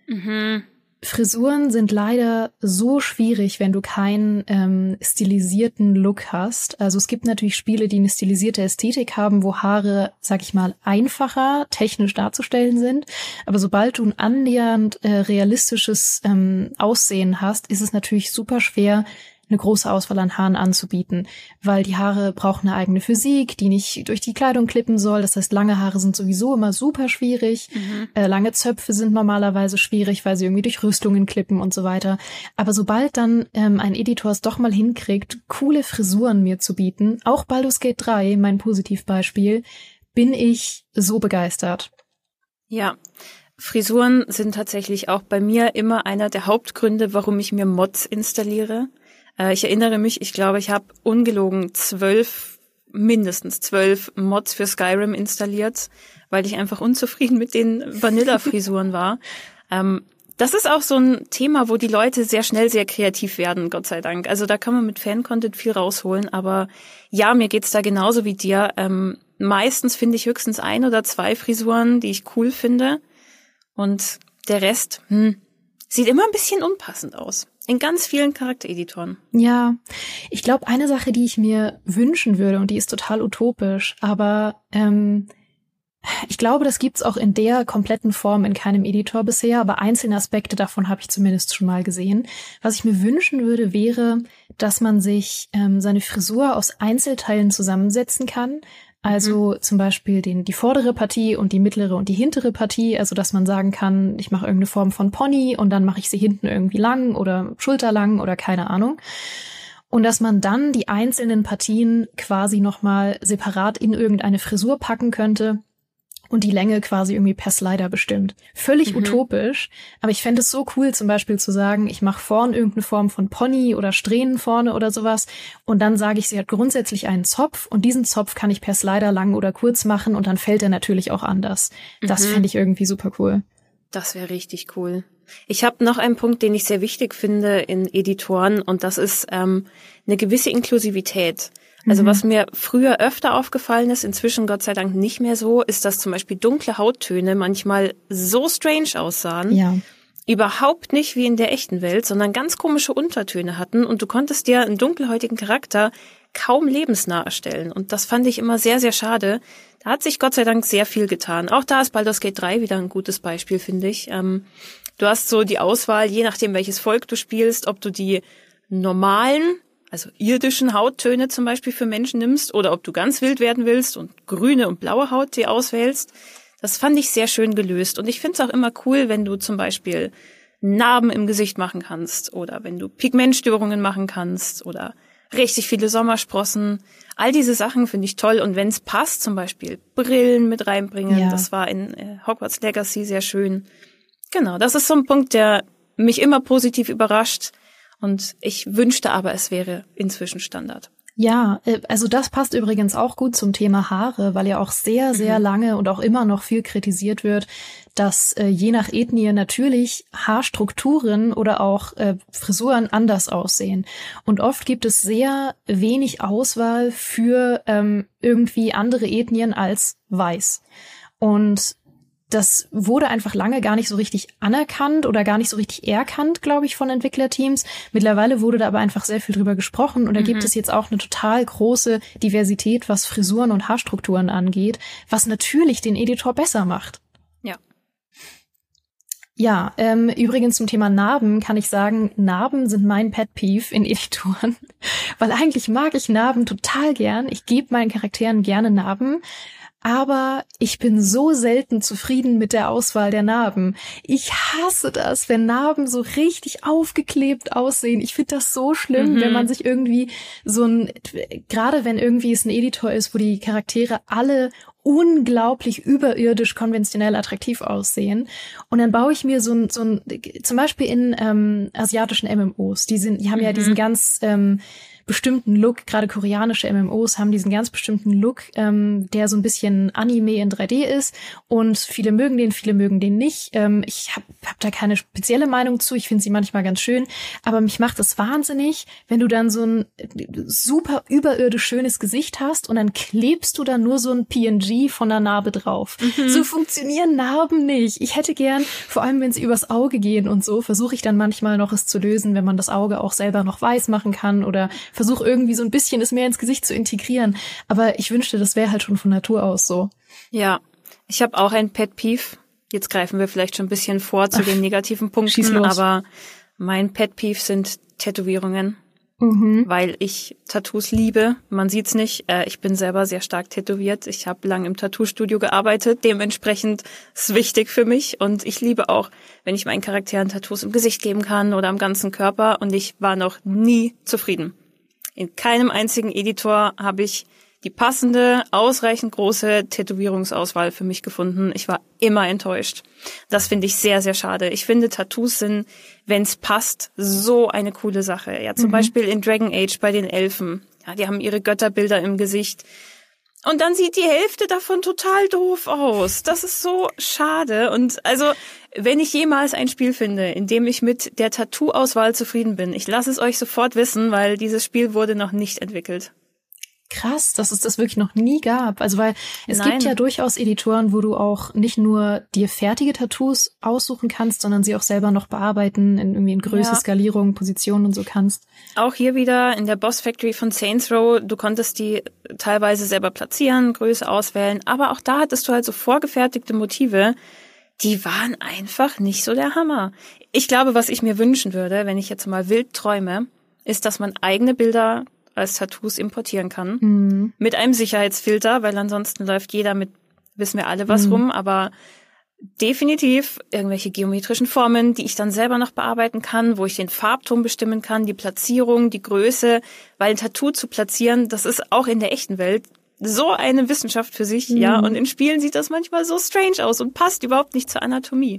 Frisuren sind leider so schwierig, wenn du keinen stilisierten Look hast. Also es gibt natürlich Spiele, die eine stilisierte Ästhetik haben, wo Haare, sag ich mal, einfacher technisch darzustellen sind. Aber sobald du ein annähernd realistisches Aussehen hast, ist es natürlich super schwer, eine große Auswahl an Haaren anzubieten, weil die Haare brauchen eine eigene Physik, die nicht durch die Kleidung klippen soll. Das heißt, lange Haare sind sowieso immer super schwierig. Lange Zöpfe sind normalerweise schwierig, weil sie irgendwie durch Rüstungen klippen und so weiter. Aber sobald dann ein Editor es doch mal hinkriegt, coole Frisuren mir zu bieten, auch Baldur's Gate 3, mein Positivbeispiel, bin ich so begeistert. Ja, Frisuren sind tatsächlich auch bei mir immer einer der Hauptgründe, warum ich mir Mods installiere. Ich erinnere mich, ich glaube, ich habe ungelogen mindestens 12 Mods für Skyrim installiert, weil ich einfach unzufrieden mit den Vanilla-Frisuren war. Das ist auch so ein Thema, wo die Leute sehr schnell sehr kreativ werden, Gott sei Dank. Also da kann man mit Fan-Content viel rausholen, aber ja, mir geht's da genauso wie dir. Meistens finde ich höchstens 1 oder 2 Frisuren, die ich cool finde, und der Rest, sieht immer ein bisschen unpassend aus. In ganz vielen Charaktereditoren. Ja, ich glaube, eine Sache, die ich mir wünschen würde, und die ist total utopisch, aber ich glaube, das gibt's auch in der kompletten Form in keinem Editor bisher, aber einzelne Aspekte davon habe ich zumindest schon mal gesehen. Was ich mir wünschen würde, wäre, dass man sich seine Frisur aus Einzelteilen zusammensetzen kann. Also zum Beispiel die vordere Partie und die mittlere und die hintere Partie. Also dass man sagen kann, ich mache irgendeine Form von Pony und dann mache ich sie hinten irgendwie lang oder schulterlang oder keine Ahnung. Und dass man dann die einzelnen Partien quasi nochmal separat in irgendeine Frisur packen könnte und die Länge quasi irgendwie per Slider bestimmt. Völlig utopisch, aber ich fände es so cool, zum Beispiel zu sagen, ich mache vorne irgendeine Form von Pony oder Strähnen vorne oder sowas und dann sage ich, sie hat grundsätzlich einen Zopf und diesen Zopf kann ich per Slider lang oder kurz machen und dann fällt er natürlich auch anders. Das fände ich irgendwie super cool. Das wäre richtig cool. Ich habe noch einen Punkt, den ich sehr wichtig finde in Editoren, und das ist eine gewisse Inklusivität. Also was mir früher öfter aufgefallen ist, inzwischen Gott sei Dank nicht mehr so, ist, dass zum Beispiel dunkle Hauttöne manchmal so strange aussahen. Ja. Überhaupt nicht wie in der echten Welt, sondern ganz komische Untertöne hatten und du konntest dir einen dunkelhäutigen Charakter kaum lebensnah erstellen. Und das fand ich immer sehr, sehr schade. Da hat sich Gott sei Dank sehr viel getan. Auch da ist Baldur's Gate 3 wieder ein gutes Beispiel, finde ich. Du hast so die Auswahl, je nachdem welches Volk du spielst, ob du die normalen, also irdischen Hauttöne zum Beispiel für Menschen nimmst oder ob du ganz wild werden willst und grüne und blaue Haut dir auswählst. Das fand ich sehr schön gelöst. Und ich finde es auch immer cool, wenn du zum Beispiel Narben im Gesicht machen kannst oder wenn du Pigmentstörungen machen kannst oder richtig viele Sommersprossen. All diese Sachen finde ich toll. Und wenn es passt, zum Beispiel Brillen mit reinbringen. Ja. Das war in Hogwarts Legacy sehr schön. Genau, das ist so ein Punkt, der mich immer positiv überrascht. Und ich wünschte aber, es wäre inzwischen Standard. Ja, also das passt übrigens auch gut zum Thema Haare, weil ja auch sehr, sehr lange und auch immer noch viel kritisiert wird, dass je nach Ethnie natürlich Haarstrukturen oder auch Frisuren anders aussehen. Und oft gibt es sehr wenig Auswahl für irgendwie andere Ethnien als weiß. Und das wurde einfach lange gar nicht so richtig anerkannt oder gar nicht so richtig erkannt, glaube ich, von Entwicklerteams. Mittlerweile wurde da aber einfach sehr viel drüber gesprochen und da gibt es jetzt auch eine total große Diversität, was Frisuren und Haarstrukturen angeht, was natürlich den Editor besser macht. Ja. Ja, übrigens zum Thema Narben kann ich sagen, Narben sind mein Pet Peeve in Editoren, weil eigentlich mag ich Narben total gern. Ich gebe meinen Charakteren gerne Narben. aber ich bin so selten zufrieden mit der Auswahl der Narben. Ich hasse das, wenn Narben so richtig aufgeklebt aussehen. Ich finde das so schlimm, wenn man sich irgendwie gerade wenn irgendwie es ein Editor ist, wo die Charaktere alle unglaublich überirdisch konventionell attraktiv aussehen. Und dann baue ich mir zum Beispiel in asiatischen MMOs, die haben ja diesen ganz bestimmten Look, gerade koreanische MMOs haben diesen ganz bestimmten Look, der so ein bisschen Anime in 3D ist und viele mögen den nicht. Ich hab da keine spezielle Meinung zu, ich finde sie manchmal ganz schön, aber mich macht es wahnsinnig, wenn du dann so ein super überirdisch schönes Gesicht hast und dann klebst du da nur so ein PNG von der Narbe drauf. So funktionieren Narben nicht. Ich hätte gern, vor allem wenn sie übers Auge gehen und so, versuche ich dann manchmal noch es zu lösen, wenn man das Auge auch selber noch weiß machen kann oder versuche irgendwie so ein bisschen es mehr ins Gesicht zu integrieren. Aber ich wünschte, das wäre halt schon von Natur aus so. Ja, ich habe auch ein Pet Peeve. Jetzt greifen wir vielleicht schon ein bisschen vor zu den negativen Punkten, aber mein Pet Peeve sind Tätowierungen, weil ich Tattoos liebe. Man sieht's nicht. Ich bin selber sehr stark tätowiert. Ich habe lang im Tattoo-Studio gearbeitet. Dementsprechend ist es wichtig für mich. Und ich liebe auch, wenn ich meinen Charakteren Tattoos im Gesicht geben kann oder am ganzen Körper. Und ich war noch nie zufrieden. In keinem einzigen Editor habe ich die passende, ausreichend große Tätowierungsauswahl für mich gefunden. Ich war immer enttäuscht. Das finde ich sehr, sehr schade. Ich finde, Tattoos sind, wenn es passt, so eine coole Sache. Ja, zum Beispiel in Dragon Age bei den Elfen. Ja, die haben ihre Götterbilder im Gesicht. Und dann sieht die Hälfte davon total doof aus. Das ist so schade. Und also, wenn ich jemals ein Spiel finde, in dem ich mit der Tattoo-Auswahl zufrieden bin, ich lasse es euch sofort wissen, weil dieses Spiel wurde noch nicht entwickelt. Krass, dass es das wirklich noch nie gab. Also weil es gibt ja durchaus Editoren, wo du auch nicht nur dir fertige Tattoos aussuchen kannst, sondern sie auch selber noch bearbeiten in Größe, Skalierung, Position und so kannst. Auch hier wieder in der Boss Factory von Saints Row, du konntest die teilweise selber platzieren, Größe auswählen, aber auch da hattest du halt so vorgefertigte Motive, die waren einfach nicht so der Hammer. Ich glaube, was ich mir wünschen würde, wenn ich jetzt mal wild träume, ist, dass man eigene Bilder als Tattoos importieren kann. Mit einem Sicherheitsfilter, weil ansonsten läuft jeder mit, wissen wir alle was rum, aber definitiv irgendwelche geometrischen Formen, die ich dann selber noch bearbeiten kann, wo ich den Farbton bestimmen kann, die Platzierung, die Größe, weil ein Tattoo zu platzieren, das ist auch in der echten Welt so eine Wissenschaft für sich, ja, und in Spielen sieht das manchmal so strange aus und passt überhaupt nicht zur Anatomie.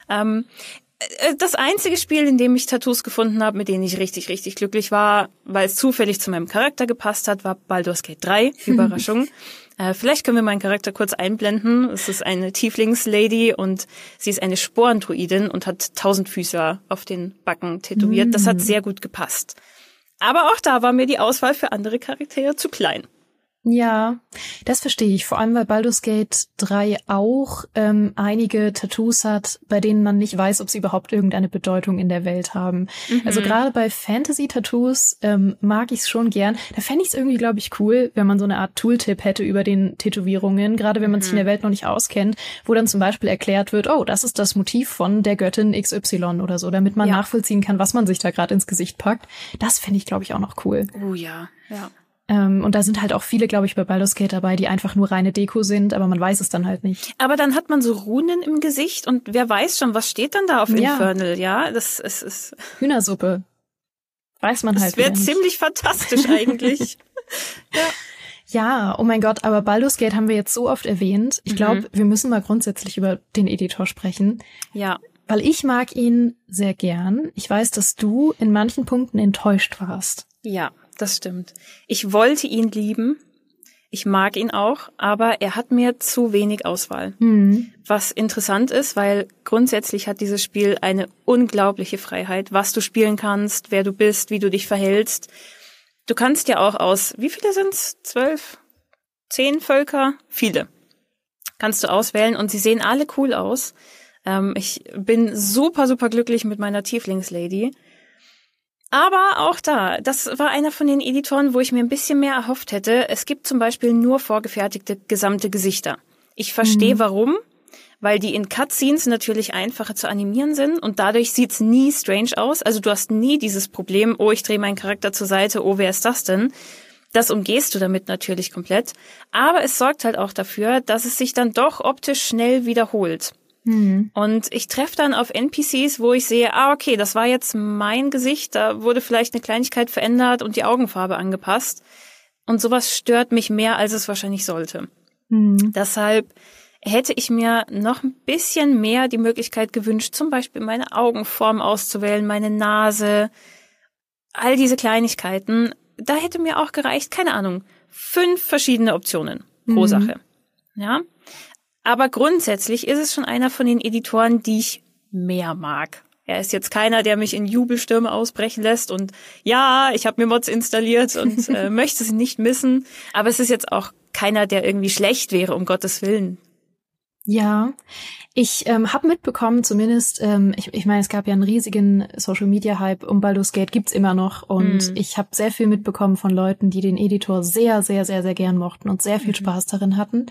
Das einzige Spiel, in dem ich Tattoos gefunden habe, mit denen ich richtig, richtig glücklich war, weil es zufällig zu meinem Charakter gepasst hat, war Baldur's Gate 3. Überraschung. Vielleicht können wir meinen Charakter kurz einblenden. Es ist eine Tieflingslady und sie ist eine Sporendruidin und hat 1000 Füße auf den Backen tätowiert. Das hat sehr gut gepasst. Aber auch da war mir die Auswahl für andere Charaktere zu klein. Ja, das verstehe ich. Vor allem, weil Baldur's Gate 3 auch einige Tattoos hat, bei denen man nicht weiß, ob sie überhaupt irgendeine Bedeutung in der Welt haben. Also gerade bei Fantasy-Tattoos mag ich es schon gern. Da fände ich es irgendwie, glaube ich, cool, wenn man so eine Art Tooltip hätte über den Tätowierungen, gerade wenn man sich in der Welt noch nicht auskennt, wo dann zum Beispiel erklärt wird, oh, das ist das Motiv von der Göttin XY oder so, damit man nachvollziehen kann, was man sich da gerade ins Gesicht packt. Das fände ich, glaube ich, auch noch cool. Oh ja, ja. Und da sind halt auch viele, glaube ich, bei Baldur's Gate dabei, die einfach nur reine Deko sind, aber man weiß es dann halt nicht. Aber dann hat man so Runen im Gesicht und wer weiß schon, was steht dann da auf Infernal, ja? Das ist Hühnersuppe. Weiß man halt. Das wäre ziemlich fantastisch eigentlich. Ja, oh mein Gott, aber Baldur's Gate haben wir jetzt so oft erwähnt. Ich glaube, wir müssen mal grundsätzlich über den Editor sprechen. Ja. Weil ich mag ihn sehr gern. Ich weiß, dass du in manchen Punkten enttäuscht warst. Ja. Das stimmt. Ich wollte ihn lieben. Ich mag ihn auch, aber er hat mir zu wenig Auswahl. Was interessant ist, weil grundsätzlich hat dieses Spiel eine unglaubliche Freiheit, was du spielen kannst, wer du bist, wie du dich verhältst. Du kannst ja auch aus, wie viele sind's? 12? 10 Völker? Viele. Kannst du auswählen und sie sehen alle cool aus. Ich bin super, super glücklich mit meiner Tieflingslady. Aber auch da, das war einer von den Editoren, wo ich mir ein bisschen mehr erhofft hätte. Es gibt zum Beispiel nur vorgefertigte gesamte Gesichter. Ich verstehe warum, weil die in Cutscenes natürlich einfacher zu animieren sind und dadurch sieht's nie strange aus. Also du hast nie dieses Problem, oh, ich drehe meinen Charakter zur Seite, oh, wer ist das denn? Das umgehst du damit natürlich komplett. Aber es sorgt halt auch dafür, dass es sich dann doch optisch schnell wiederholt. Und ich treffe dann auf NPCs, wo ich sehe, okay, das war jetzt mein Gesicht, da wurde vielleicht eine Kleinigkeit verändert und die Augenfarbe angepasst. Und sowas stört mich mehr, als es wahrscheinlich sollte. Deshalb hätte ich mir noch ein bisschen mehr die Möglichkeit gewünscht, zum Beispiel meine Augenform auszuwählen, meine Nase, all diese Kleinigkeiten. Da hätte mir auch gereicht, keine Ahnung, 5 verschiedene Optionen pro Sache. Ja. Aber grundsätzlich ist es schon einer von den Editoren, die ich mehr mag. Er ist jetzt keiner, der mich in Jubelstürme ausbrechen lässt und ja, ich habe mir Mods installiert und möchte sie nicht missen. Aber es ist jetzt auch keiner, der irgendwie schlecht wäre, um Gottes Willen. Ja, ich habe mitbekommen, zumindest, ich meine, es gab ja einen riesigen Social-Media-Hype um Baldur's Gate, gibt's immer noch. Und ich habe sehr viel mitbekommen von Leuten, die den Editor sehr, sehr, sehr, sehr gern mochten und sehr viel Spaß darin hatten.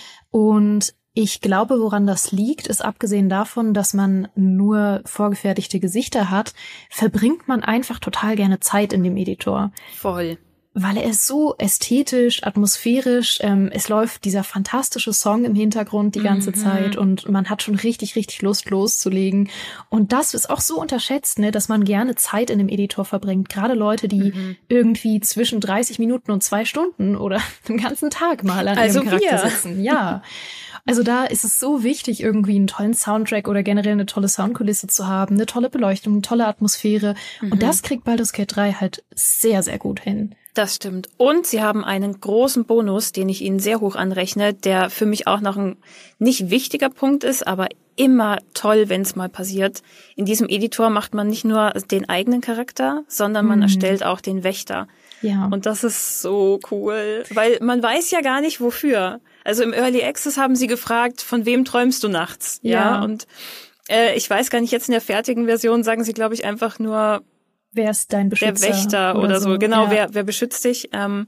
Und ich glaube, woran das liegt, ist abgesehen davon, dass man nur vorgefertigte Gesichter hat, verbringt man einfach total gerne Zeit in dem Editor. Voll. Weil er ist so ästhetisch, atmosphärisch, es läuft dieser fantastische Song im Hintergrund die ganze Zeit und man hat schon richtig, richtig Lust loszulegen. Und das ist auch so unterschätzt, ne, dass man gerne Zeit in dem Editor verbringt. Gerade Leute, die irgendwie zwischen 30 Minuten und 2 Stunden oder den ganzen Tag mal an ihrem Charakter sitzen. Ja. Also da ist es so wichtig, irgendwie einen tollen Soundtrack oder generell eine tolle Soundkulisse zu haben, eine tolle Beleuchtung, eine tolle Atmosphäre. Und das kriegt Baldur's Gate 3 halt sehr, sehr gut hin. Das stimmt. Und sie haben einen großen Bonus, den ich ihnen sehr hoch anrechne, der für mich auch noch ein nicht wichtiger Punkt ist, aber immer toll, wenn es mal passiert. In diesem Editor macht man nicht nur den eigenen Charakter, sondern man erstellt auch den Wächter. Ja. Und das ist so cool, weil man weiß ja gar nicht, wofür. Also im Early Access haben sie gefragt, von wem träumst du nachts? Ja. Und ich weiß gar nicht, jetzt in der fertigen Version sagen sie, glaube ich, einfach nur, wer ist dein Beschützer? Der Wächter oder so. Genau, ja. wer beschützt dich?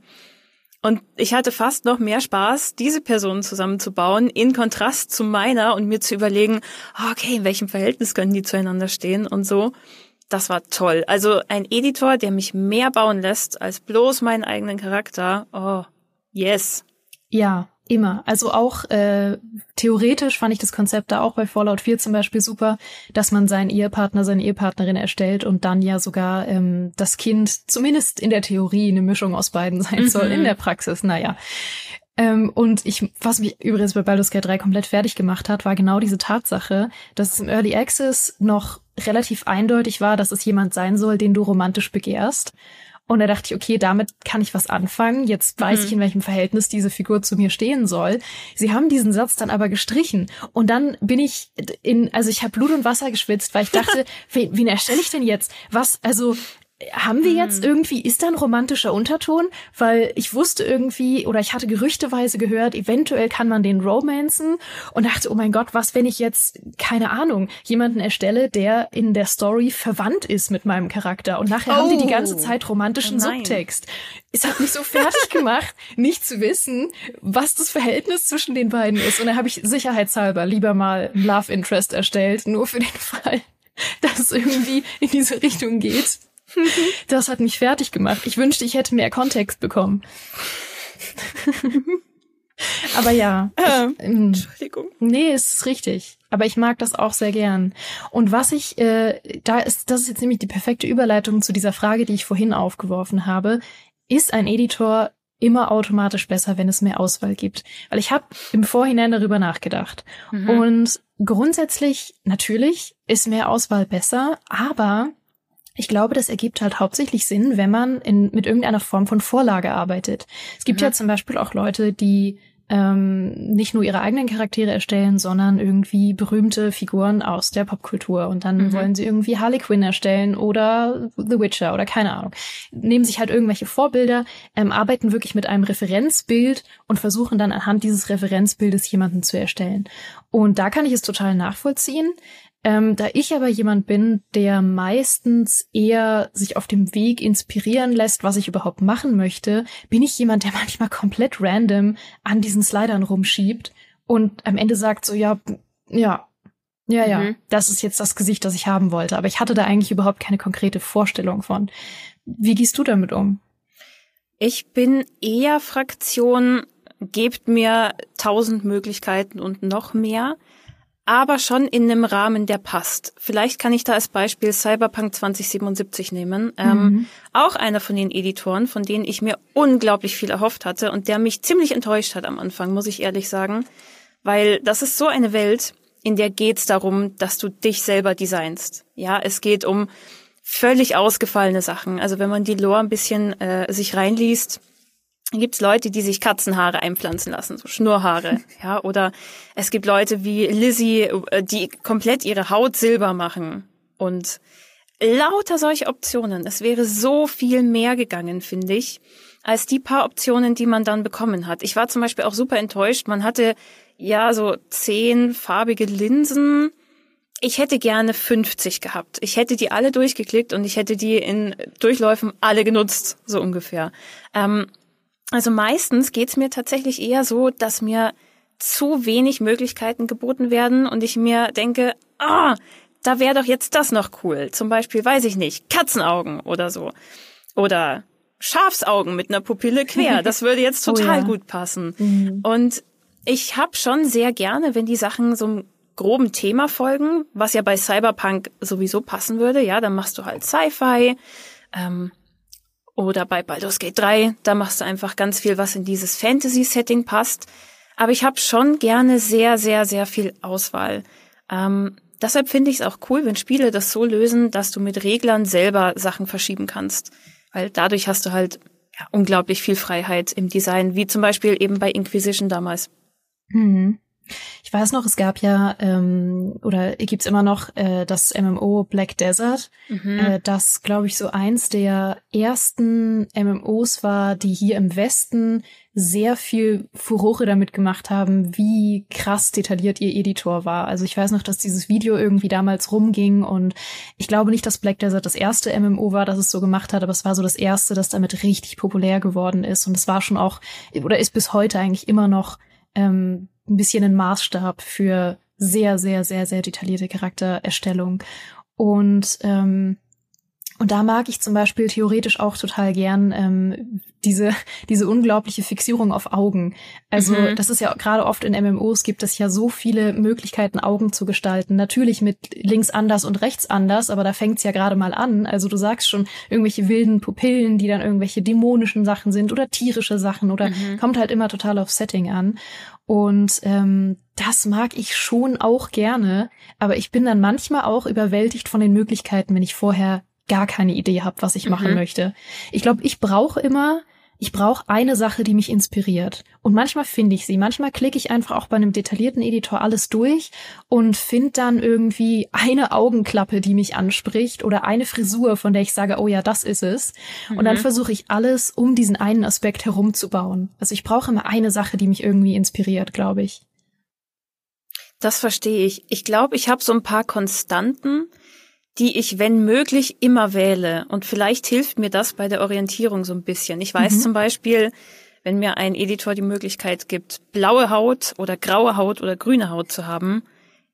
Und ich hatte fast noch mehr Spaß, diese Personen zusammenzubauen, in Kontrast zu meiner und mir zu überlegen, okay, in welchem Verhältnis können die zueinander stehen und so. Das war toll. Also ein Editor, der mich mehr bauen lässt als bloß meinen eigenen Charakter. Oh, yes. Ja, immer. Also auch theoretisch fand ich das Konzept da auch bei Fallout 4 zum Beispiel super, dass man seinen Ehepartner, seine Ehepartnerin erstellt und dann ja sogar das Kind zumindest in der Theorie eine Mischung aus beiden sein soll. In der Praxis, naja. Und was mich übrigens bei Baldur's Gate 3 komplett fertig gemacht hat, war genau diese Tatsache, dass es im Early Access noch relativ eindeutig war, dass es jemand sein soll, den du romantisch begehrst. Und da dachte ich, okay, damit kann ich was anfangen. Jetzt weiß ich, in welchem Verhältnis diese Figur zu mir stehen soll. Sie haben diesen Satz dann aber gestrichen. Und dann bin ich ich habe Blut und Wasser geschwitzt, weil ich dachte, wen erstelle ich denn jetzt? Haben wir jetzt irgendwie, ist da ein romantischer Unterton? Weil ich wusste irgendwie, oder ich hatte gerüchteweise gehört, eventuell kann man den romanzen und dachte, oh mein Gott, was, wenn ich jetzt, keine Ahnung, jemanden erstelle, der in der Story verwandt ist mit meinem Charakter und nachher haben die ganze Zeit romantischen Subtext. Es hat mich so fertig gemacht, nicht zu wissen, was das Verhältnis zwischen den beiden ist. Und da habe ich sicherheitshalber lieber mal ein Love Interest erstellt, nur für den Fall, dass es irgendwie in diese Richtung geht. Das hat mich fertig gemacht. Ich wünschte, ich hätte mehr Kontext bekommen. Aber ja. Entschuldigung. Nee, es ist richtig. Aber ich mag das auch sehr gern. Und was ich, das ist jetzt nämlich die perfekte Überleitung zu dieser Frage, die ich vorhin aufgeworfen habe. Ist ein Editor immer automatisch besser, wenn es mehr Auswahl gibt? Weil ich habe im Vorhinein darüber nachgedacht. Und grundsätzlich, natürlich, ist mehr Auswahl besser, aber ich glaube, das ergibt halt hauptsächlich Sinn, wenn man mit irgendeiner Form von Vorlage arbeitet. Es gibt ja zum Beispiel auch Leute, die nicht nur ihre eigenen Charaktere erstellen, sondern irgendwie berühmte Figuren aus der Popkultur. Und dann wollen sie irgendwie Harley Quinn erstellen oder The Witcher oder keine Ahnung. Nehmen sich halt irgendwelche Vorbilder, arbeiten wirklich mit einem Referenzbild und versuchen dann anhand dieses Referenzbildes jemanden zu erstellen. Und da kann ich es total nachvollziehen. Da ich aber jemand bin, der meistens eher sich auf dem Weg inspirieren lässt, was ich überhaupt machen möchte, bin ich jemand, der manchmal komplett random an diesen Slidern rumschiebt und am Ende sagt so, ja, das ist jetzt das Gesicht, das ich haben wollte. Aber ich hatte da eigentlich überhaupt keine konkrete Vorstellung von. Wie gehst du damit um? Ich bin eher Fraktion, gebt mir 1000 Möglichkeiten und noch mehr, aber schon in einem Rahmen, der passt. Vielleicht kann ich da als Beispiel Cyberpunk 2077 nehmen. Auch einer von den Editoren, von denen ich mir unglaublich viel erhofft hatte und der mich ziemlich enttäuscht hat am Anfang, muss ich ehrlich sagen. Weil das ist so eine Welt, in der geht's darum, dass du dich selber designst. Ja, es geht um völlig ausgefallene Sachen. Also wenn man die Lore ein bisschen sich reinliest, gibt's Leute, die sich Katzenhaare einpflanzen lassen, so Schnurrhaare, ja, oder es gibt Leute wie Lizzie, die komplett ihre Haut silber machen und lauter solche Optionen. Es wäre so viel mehr gegangen, finde ich, als die paar Optionen, die man dann bekommen hat. Ich war zum Beispiel auch super enttäuscht. Man hatte ja so 10 farbige Linsen. Ich hätte gerne 50 gehabt. Ich hätte die alle durchgeklickt und ich hätte die in Durchläufen alle genutzt, so ungefähr. Also meistens geht's mir tatsächlich eher so, dass mir zu wenig Möglichkeiten geboten werden und ich mir denke, da wäre doch jetzt das noch cool. Zum Beispiel, weiß ich nicht, Katzenaugen oder so. Oder Schafsaugen mit einer Pupille quer. Das würde jetzt total gut passen. Mhm. Und ich habe schon sehr gerne, wenn die Sachen so einem groben Thema folgen, was ja bei Cyberpunk sowieso passen würde. Ja, dann machst du halt Sci-Fi. Oder bei Baldur's Gate 3, da machst du einfach ganz viel, was in dieses Fantasy-Setting passt. Aber ich habe schon gerne sehr, sehr, sehr viel Auswahl. Deshalb finde ich es auch cool, wenn Spiele das so lösen, dass du mit Reglern selber Sachen verschieben kannst. Weil dadurch hast du halt unglaublich viel Freiheit im Design, wie zum Beispiel eben bei Inquisition damals. Mhm. Ich weiß noch, es gab ja, oder gibt's immer noch das MMO Black Desert, das, glaube ich, so eins der ersten MMOs war, die hier im Westen sehr viel Furore damit gemacht haben, wie krass detailliert ihr Editor war. Also ich weiß noch, dass dieses Video irgendwie damals rumging und ich glaube nicht, dass Black Desert das erste MMO war, das es so gemacht hat, aber es war so das erste, das damit richtig populär geworden ist und es war schon auch, oder ist bis heute eigentlich immer noch ein bisschen ein Maßstab für sehr, sehr, sehr, sehr detaillierte Charaktererstellung. Und da mag ich zum Beispiel theoretisch auch total gern diese unglaubliche Fixierung auf Augen. Also das ist ja gerade oft in MMOs gibt es ja so viele Möglichkeiten, Augen zu gestalten. Natürlich mit links anders und rechts anders, aber da fängt's ja gerade mal an. Also du sagst schon irgendwelche wilden Pupillen, die dann irgendwelche dämonischen Sachen sind oder tierische Sachen oder kommt halt immer total auf Setting an. Und das mag ich schon auch gerne, aber ich bin dann manchmal auch überwältigt von den Möglichkeiten, wenn ich vorher gar keine Idee habe, was ich machen möchte. Ich glaube, ich brauche eine Sache, die mich inspiriert. Und manchmal finde ich sie. Manchmal klicke ich einfach auch bei einem detaillierten Editor alles durch und finde dann irgendwie eine Augenklappe, die mich anspricht oder eine Frisur, von der ich sage, oh ja, das ist es. Und dann versuche ich alles, um diesen einen Aspekt herumzubauen. Also ich brauche immer eine Sache, die mich irgendwie inspiriert, glaube ich. Das verstehe ich. Ich glaube, ich habe so ein paar Konstanten, die ich, wenn möglich, immer wähle. Und vielleicht hilft mir das bei der Orientierung so ein bisschen. Ich weiß zum Beispiel, wenn mir ein Editor die Möglichkeit gibt, blaue Haut oder graue Haut oder grüne Haut zu haben,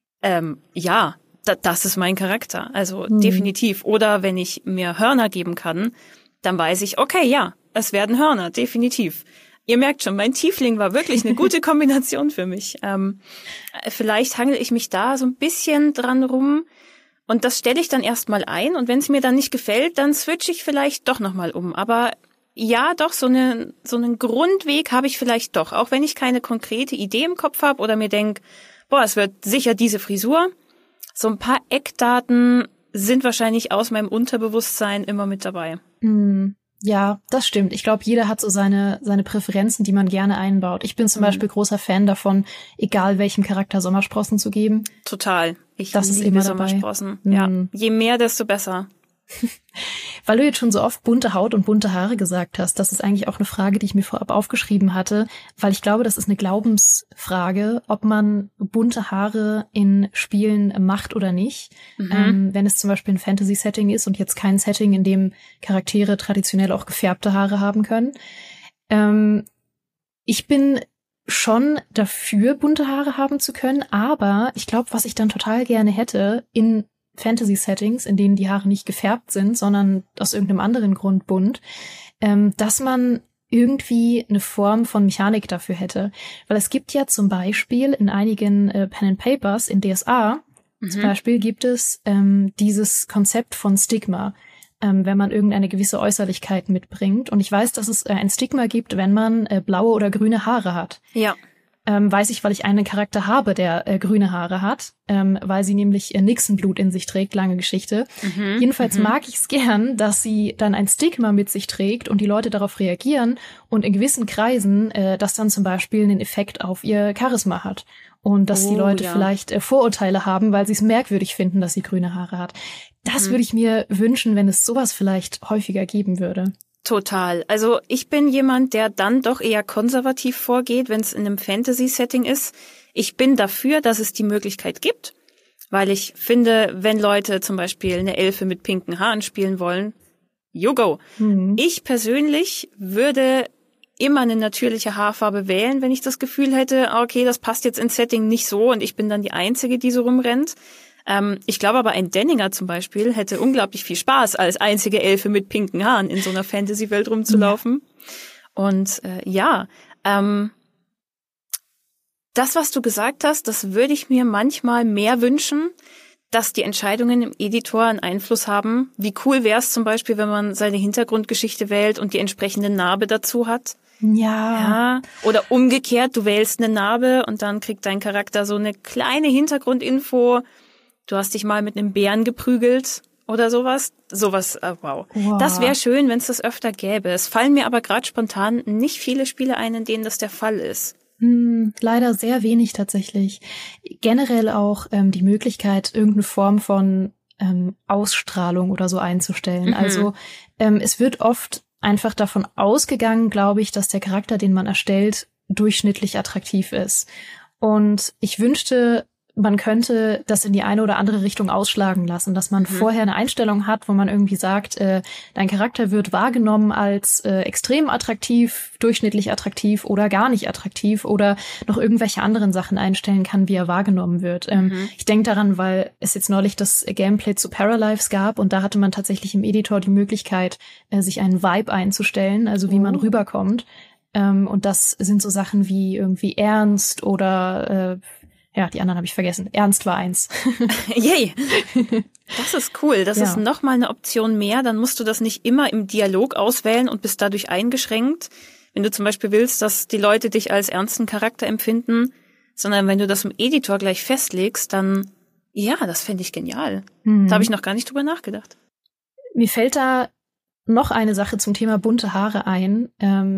das ist mein Charakter. Also definitiv. Oder wenn ich mir Hörner geben kann, dann weiß ich, okay, ja, es werden Hörner, definitiv. Ihr merkt schon, mein Tiefling war wirklich eine gute Kombination für mich. Vielleicht hangel ich mich da so ein bisschen dran rum. Und das stelle ich dann erstmal ein und wenn es mir dann nicht gefällt, dann switche ich vielleicht doch nochmal um. Aber ja, doch, so einen Grundweg habe ich vielleicht doch. Auch wenn ich keine konkrete Idee im Kopf habe oder mir denke, es wird sicher diese Frisur. So ein paar Eckdaten sind wahrscheinlich aus meinem Unterbewusstsein immer mit dabei. Ja, das stimmt. Ich glaube, jeder hat so seine Präferenzen, die man gerne einbaut. Ich bin zum Beispiel großer Fan davon, egal welchem Charakter Sommersprossen zu geben. Total. Ich das liebe ist immer Sommersprossen. Ja, je mehr, desto besser. Weil du jetzt schon so oft bunte Haut und bunte Haare gesagt hast, das ist eigentlich auch eine Frage, die ich mir vorab aufgeschrieben hatte, weil ich glaube, das ist eine Glaubensfrage, ob man bunte Haare in Spielen macht oder nicht. Wenn es zum Beispiel ein Fantasy-Setting ist und jetzt kein Setting, in dem Charaktere traditionell auch gefärbte Haare haben können. Ich bin schon dafür, bunte Haare haben zu können, aber ich glaube, was ich dann total gerne hätte in Fantasy-Settings, in denen die Haare nicht gefärbt sind, sondern aus irgendeinem anderen Grund bunt, dass man irgendwie eine Form von Mechanik dafür hätte. Weil es gibt ja zum Beispiel in einigen Pen and Papers in DSA, zum Beispiel gibt es dieses Konzept von Stigma, wenn man irgendeine gewisse Äußerlichkeit mitbringt. Und ich weiß, dass es ein Stigma gibt, wenn man blaue oder grüne Haare hat. Ja. Weiß ich, weil ich einen Charakter habe, der grüne Haare hat, weil sie nämlich Nixon-Blut in sich trägt, lange Geschichte. Jedenfalls mag ich es gern, dass sie dann ein Stigma mit sich trägt und die Leute darauf reagieren und in gewissen Kreisen das dann zum Beispiel einen Effekt auf ihr Charisma hat. Und dass die Leute vielleicht Vorurteile haben, weil sie es merkwürdig finden, dass sie grüne Haare hat. Das würde ich mir wünschen, wenn es sowas vielleicht häufiger geben würde. Total. Also ich bin jemand, der dann doch eher konservativ vorgeht, wenn es in einem Fantasy-Setting ist. Ich bin dafür, dass es die Möglichkeit gibt, weil ich finde, wenn Leute zum Beispiel eine Elfe mit pinken Haaren spielen wollen, you go. Ich persönlich würde immer eine natürliche Haarfarbe wählen, wenn ich das Gefühl hätte, okay, das passt jetzt ins Setting nicht so und ich bin dann die Einzige, die so rumrennt. Ich glaube aber, ein Denninger zum Beispiel hätte unglaublich viel Spaß, als einzige Elfe mit pinken Haaren in so einer Fantasy-Welt rumzulaufen. Ja. Und das, was du gesagt hast, das würde ich mir manchmal mehr wünschen, dass die Entscheidungen im Editor einen Einfluss haben. Wie cool wäre es zum Beispiel, wenn man seine Hintergrundgeschichte wählt und die entsprechende Narbe dazu hat? Ja. Oder umgekehrt, du wählst eine Narbe und dann kriegt dein Charakter so eine kleine Hintergrundinfo. Du hast dich mal mit einem Bären geprügelt oder sowas. Wow. Das wäre schön, wenn es das öfter gäbe. Es fallen mir aber gerade spontan nicht viele Spiele ein, in denen das der Fall ist. Leider sehr wenig tatsächlich. Generell auch die Möglichkeit, irgendeine Form von Ausstrahlung oder so einzustellen. Also es wird oft einfach davon ausgegangen, glaube ich, dass der Charakter, den man erstellt, durchschnittlich attraktiv ist. Und ich wünschte, man könnte das in die eine oder andere Richtung ausschlagen lassen, dass man vorher eine Einstellung hat, wo man irgendwie sagt, dein Charakter wird wahrgenommen als extrem attraktiv, durchschnittlich attraktiv oder gar nicht attraktiv oder noch irgendwelche anderen Sachen einstellen kann, wie er wahrgenommen wird. Ich denke daran, weil es jetzt neulich das Gameplay zu Paralives gab und da hatte man tatsächlich im Editor die Möglichkeit, sich einen Vibe einzustellen, also wie man rüberkommt. Und das sind so Sachen wie irgendwie ernst oder die anderen habe ich vergessen. Ernst war 1. Yay! Das ist cool. Das ist nochmal eine Option mehr. Dann musst du das nicht immer im Dialog auswählen und bist dadurch eingeschränkt. Wenn du zum Beispiel willst, dass die Leute dich als ernsten Charakter empfinden, sondern wenn du das im Editor gleich festlegst, dann, das fände ich genial. Da habe ich noch gar nicht drüber nachgedacht. Mir fällt da noch eine Sache zum Thema bunte Haare ein,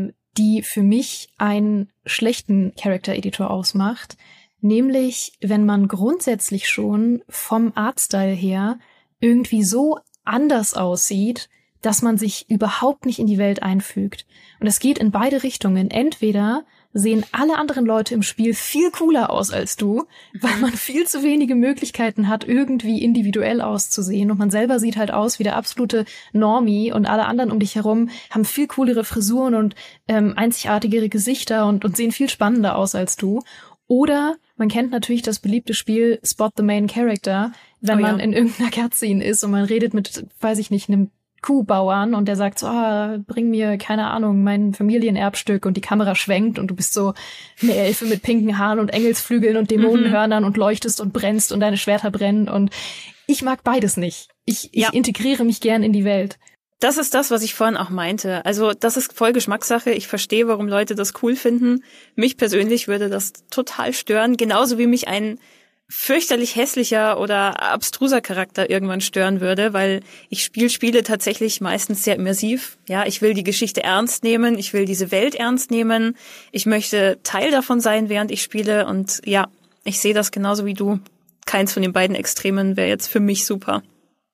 die für mich einen schlechten Character-Editor ausmacht. Nämlich, wenn man grundsätzlich schon vom Artstyle her irgendwie so anders aussieht, dass man sich überhaupt nicht in die Welt einfügt. Und es geht in beide Richtungen. Entweder sehen alle anderen Leute im Spiel viel cooler aus als du, weil man viel zu wenige Möglichkeiten hat, irgendwie individuell auszusehen. Und man selber sieht halt aus wie der absolute Normie und alle anderen um dich herum haben viel coolere Frisuren und einzigartigere Gesichter und sehen viel spannender aus als du. Oder man kennt natürlich das beliebte Spiel Spot the Main Character, wenn man in irgendeiner Cutscene ist und man redet mit, weiß ich nicht, einem Kuhbauern und der sagt so, bring mir, keine Ahnung, mein Familienerbstück und die Kamera schwenkt und du bist so eine Elfe mit pinken Haaren und Engelsflügeln und Dämonenhörnern und leuchtest und brennst und deine Schwerter brennen und ich mag beides nicht. Ich integriere mich gern in die Welt. Das ist das, was ich vorhin auch meinte. Also das ist voll Geschmackssache. Ich verstehe, warum Leute das cool finden. Mich persönlich würde das total stören. Genauso wie mich ein fürchterlich hässlicher oder abstruser Charakter irgendwann stören würde, weil ich Spiele tatsächlich meistens sehr immersiv. Ja, ich will die Geschichte ernst nehmen. Ich will diese Welt ernst nehmen. Ich möchte Teil davon sein, während ich spiele. Und ja, ich sehe das genauso wie du. Keins von den beiden Extremen wäre jetzt für mich super.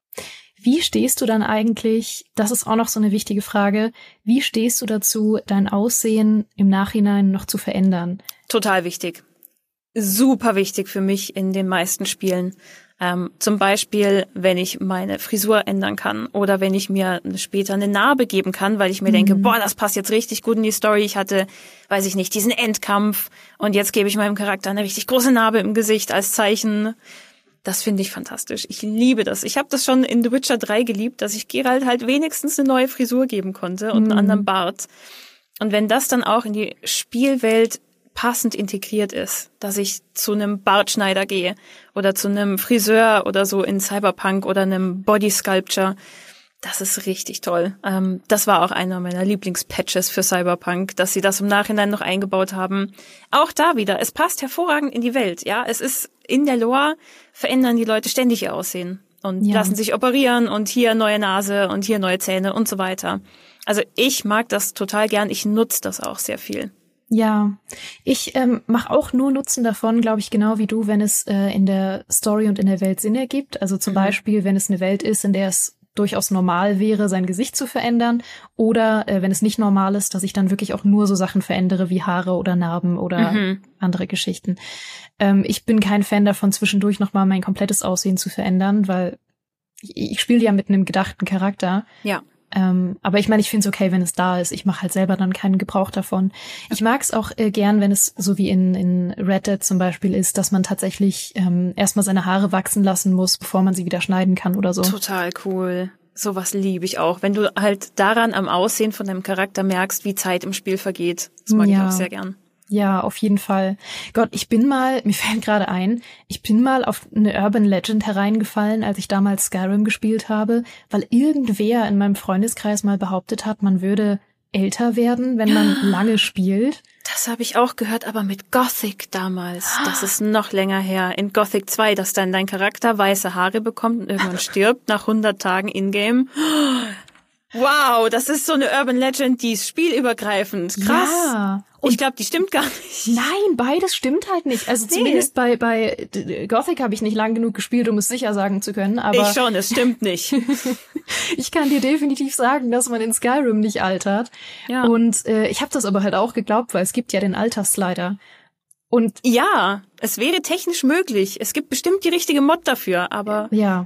Wie stehst du dann eigentlich, das ist auch noch so eine wichtige Frage, wie stehst du dazu, dein Aussehen im Nachhinein noch zu verändern? Total wichtig. Super wichtig für mich in den meisten Spielen. Zum Beispiel, wenn ich meine Frisur ändern kann oder wenn ich mir später eine Narbe geben kann, weil ich mir denke, das passt jetzt richtig gut in die Story. Ich hatte, weiß ich nicht, diesen Endkampf und jetzt gebe ich meinem Charakter eine richtig große Narbe im Gesicht als Zeichen. Das finde ich fantastisch. Ich liebe das. Ich habe das schon in The Witcher 3 geliebt, dass ich Geralt halt wenigstens eine neue Frisur geben konnte und einen anderen Bart. Und wenn das dann auch in die Spielwelt passend integriert ist, dass ich zu einem Bartschneider gehe oder zu einem Friseur oder so in Cyberpunk oder einem Body Sculpture, das ist richtig toll. Das war auch einer meiner Lieblingspatches für Cyberpunk, dass sie das im Nachhinein noch eingebaut haben. Auch da wieder, es passt hervorragend in die Welt. Ja, es ist in der Lore, verändern die Leute ständig ihr Aussehen und lassen sich operieren und hier neue Nase und hier neue Zähne und so weiter. Also ich mag das total gern, ich nutze das auch sehr viel. Ja, ich mache auch nur Nutzen davon, glaube ich, genau wie du, wenn es in der Story und in der Welt Sinn ergibt. Also zum Beispiel, wenn es eine Welt ist, in der es durchaus normal wäre, sein Gesicht zu verändern, oder wenn es nicht normal ist, dass ich dann wirklich auch nur so Sachen verändere wie Haare oder Narben oder andere Geschichten. Ich bin kein Fan davon, zwischendurch nochmal mein komplettes Aussehen zu verändern, weil ich spiele ja mit einem gedachten Charakter. Ja. Aber ich meine, ich finde es okay, wenn es da ist. Ich mache halt selber dann keinen Gebrauch davon. Ich mag es auch gern, wenn es so wie in Red Dead zum Beispiel ist, dass man tatsächlich erstmal seine Haare wachsen lassen muss, bevor man sie wieder schneiden kann oder so. Total cool. Sowas liebe ich auch. Wenn du halt daran am Aussehen von deinem Charakter merkst, wie Zeit im Spiel vergeht. Das mag ich auch sehr gern. Ja, auf jeden Fall. Gott, mir fällt gerade ein, ich bin mal auf eine Urban Legend hereingefallen, als ich damals Skyrim gespielt habe, weil irgendwer in meinem Freundeskreis mal behauptet hat, man würde älter werden, wenn man lange spielt. Das habe ich auch gehört, aber mit Gothic damals. Das ist noch länger her. In Gothic 2, dass dann dein Charakter weiße Haare bekommt und irgendwann stirbt nach 100 Tagen in-game. Wow, das ist so eine Urban Legend, die ist spielübergreifend. Krass. Ja. Und ich glaube, die stimmt gar nicht. Nein, beides stimmt halt nicht. Also zumindest bei Gothic habe ich nicht lang genug gespielt, um es sicher sagen zu können. Aber ich schon, es stimmt nicht. Ich kann dir definitiv sagen, dass man in Skyrim nicht altert. Ja. Und ich habe das aber halt auch geglaubt, weil es gibt ja den Altersslider. Und ja, es wäre technisch möglich. Es gibt bestimmt die richtige Mod dafür, aber ja.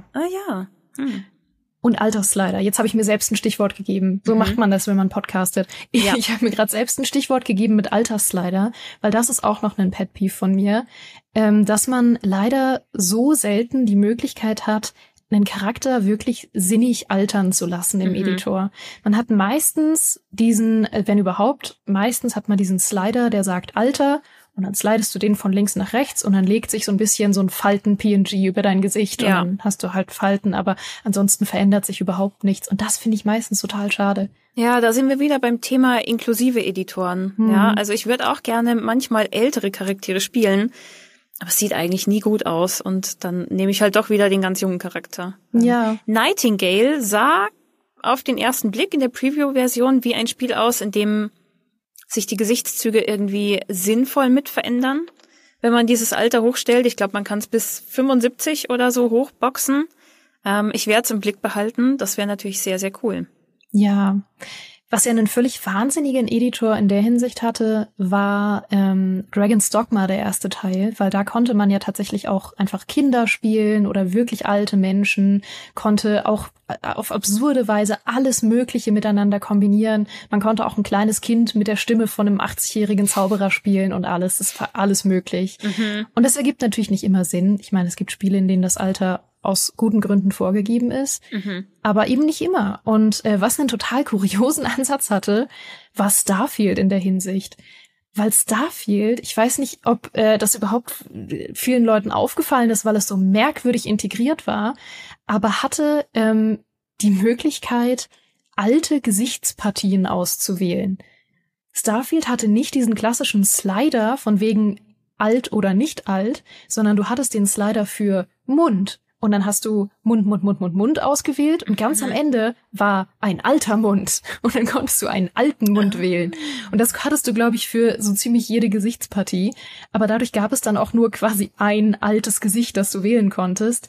Und Altersslider. Jetzt habe ich mir selbst ein Stichwort gegeben. So macht man das, wenn man podcastet. Ja. Ich habe mir gerade selbst ein Stichwort gegeben mit Altersslider, weil das ist auch noch ein Pet Peeve von mir, dass man leider so selten die Möglichkeit hat, einen Charakter wirklich sinnig altern zu lassen im Editor. Man hat meistens diesen, wenn überhaupt, hat man diesen Slider, der sagt Alter, und dann slidest du den von links nach rechts und dann legt sich so ein bisschen so ein Falten-PNG über dein Gesicht und dann hast du halt Falten, aber ansonsten verändert sich überhaupt nichts. Und das finde ich meistens total schade. Ja, da sind wir wieder beim Thema inklusive Editoren. Ja, also ich würde auch gerne manchmal ältere Charaktere spielen, aber es sieht eigentlich nie gut aus und dann nehme ich halt doch wieder den ganz jungen Charakter. Ja. Nightingale sah auf den ersten Blick in der Preview-Version wie ein Spiel aus, in dem sich die Gesichtszüge irgendwie sinnvoll mit verändern. Wenn man dieses Alter hochstellt, ich glaube, man kann es bis 75 oder so hochboxen. Ich werde es im Blick behalten. Das wäre natürlich sehr, sehr cool. Ja, was ja einen völlig wahnsinnigen Editor in der Hinsicht hatte, war Dragon's Dogma, der erste Teil, weil da konnte man ja tatsächlich auch einfach Kinder spielen oder wirklich alte Menschen, konnte auch auf absurde Weise alles Mögliche miteinander kombinieren. Man konnte auch ein kleines Kind mit der Stimme von einem 80-jährigen Zauberer spielen und alles. Das war alles möglich. Und das ergibt natürlich nicht immer Sinn. Ich meine, es gibt Spiele, in denen das Alter aus guten Gründen vorgegeben ist, aber eben nicht immer. Und was einen total kuriosen Ansatz hatte, war Starfield in der Hinsicht. Weil Starfield, ich weiß nicht, ob das überhaupt vielen Leuten aufgefallen ist, weil es so merkwürdig integriert war, aber hatte die Möglichkeit, alte Gesichtspartien auszuwählen. Starfield hatte nicht diesen klassischen Slider von wegen alt oder nicht alt, sondern du hattest den Slider für Mund. Und dann hast du Mund ausgewählt und ganz am Ende war ein alter Mund. Und dann konntest du einen alten Mund wählen. Und das hattest du, glaube ich, für so ziemlich jede Gesichtspartie. Aber dadurch gab es dann auch nur quasi ein altes Gesicht, das du wählen konntest.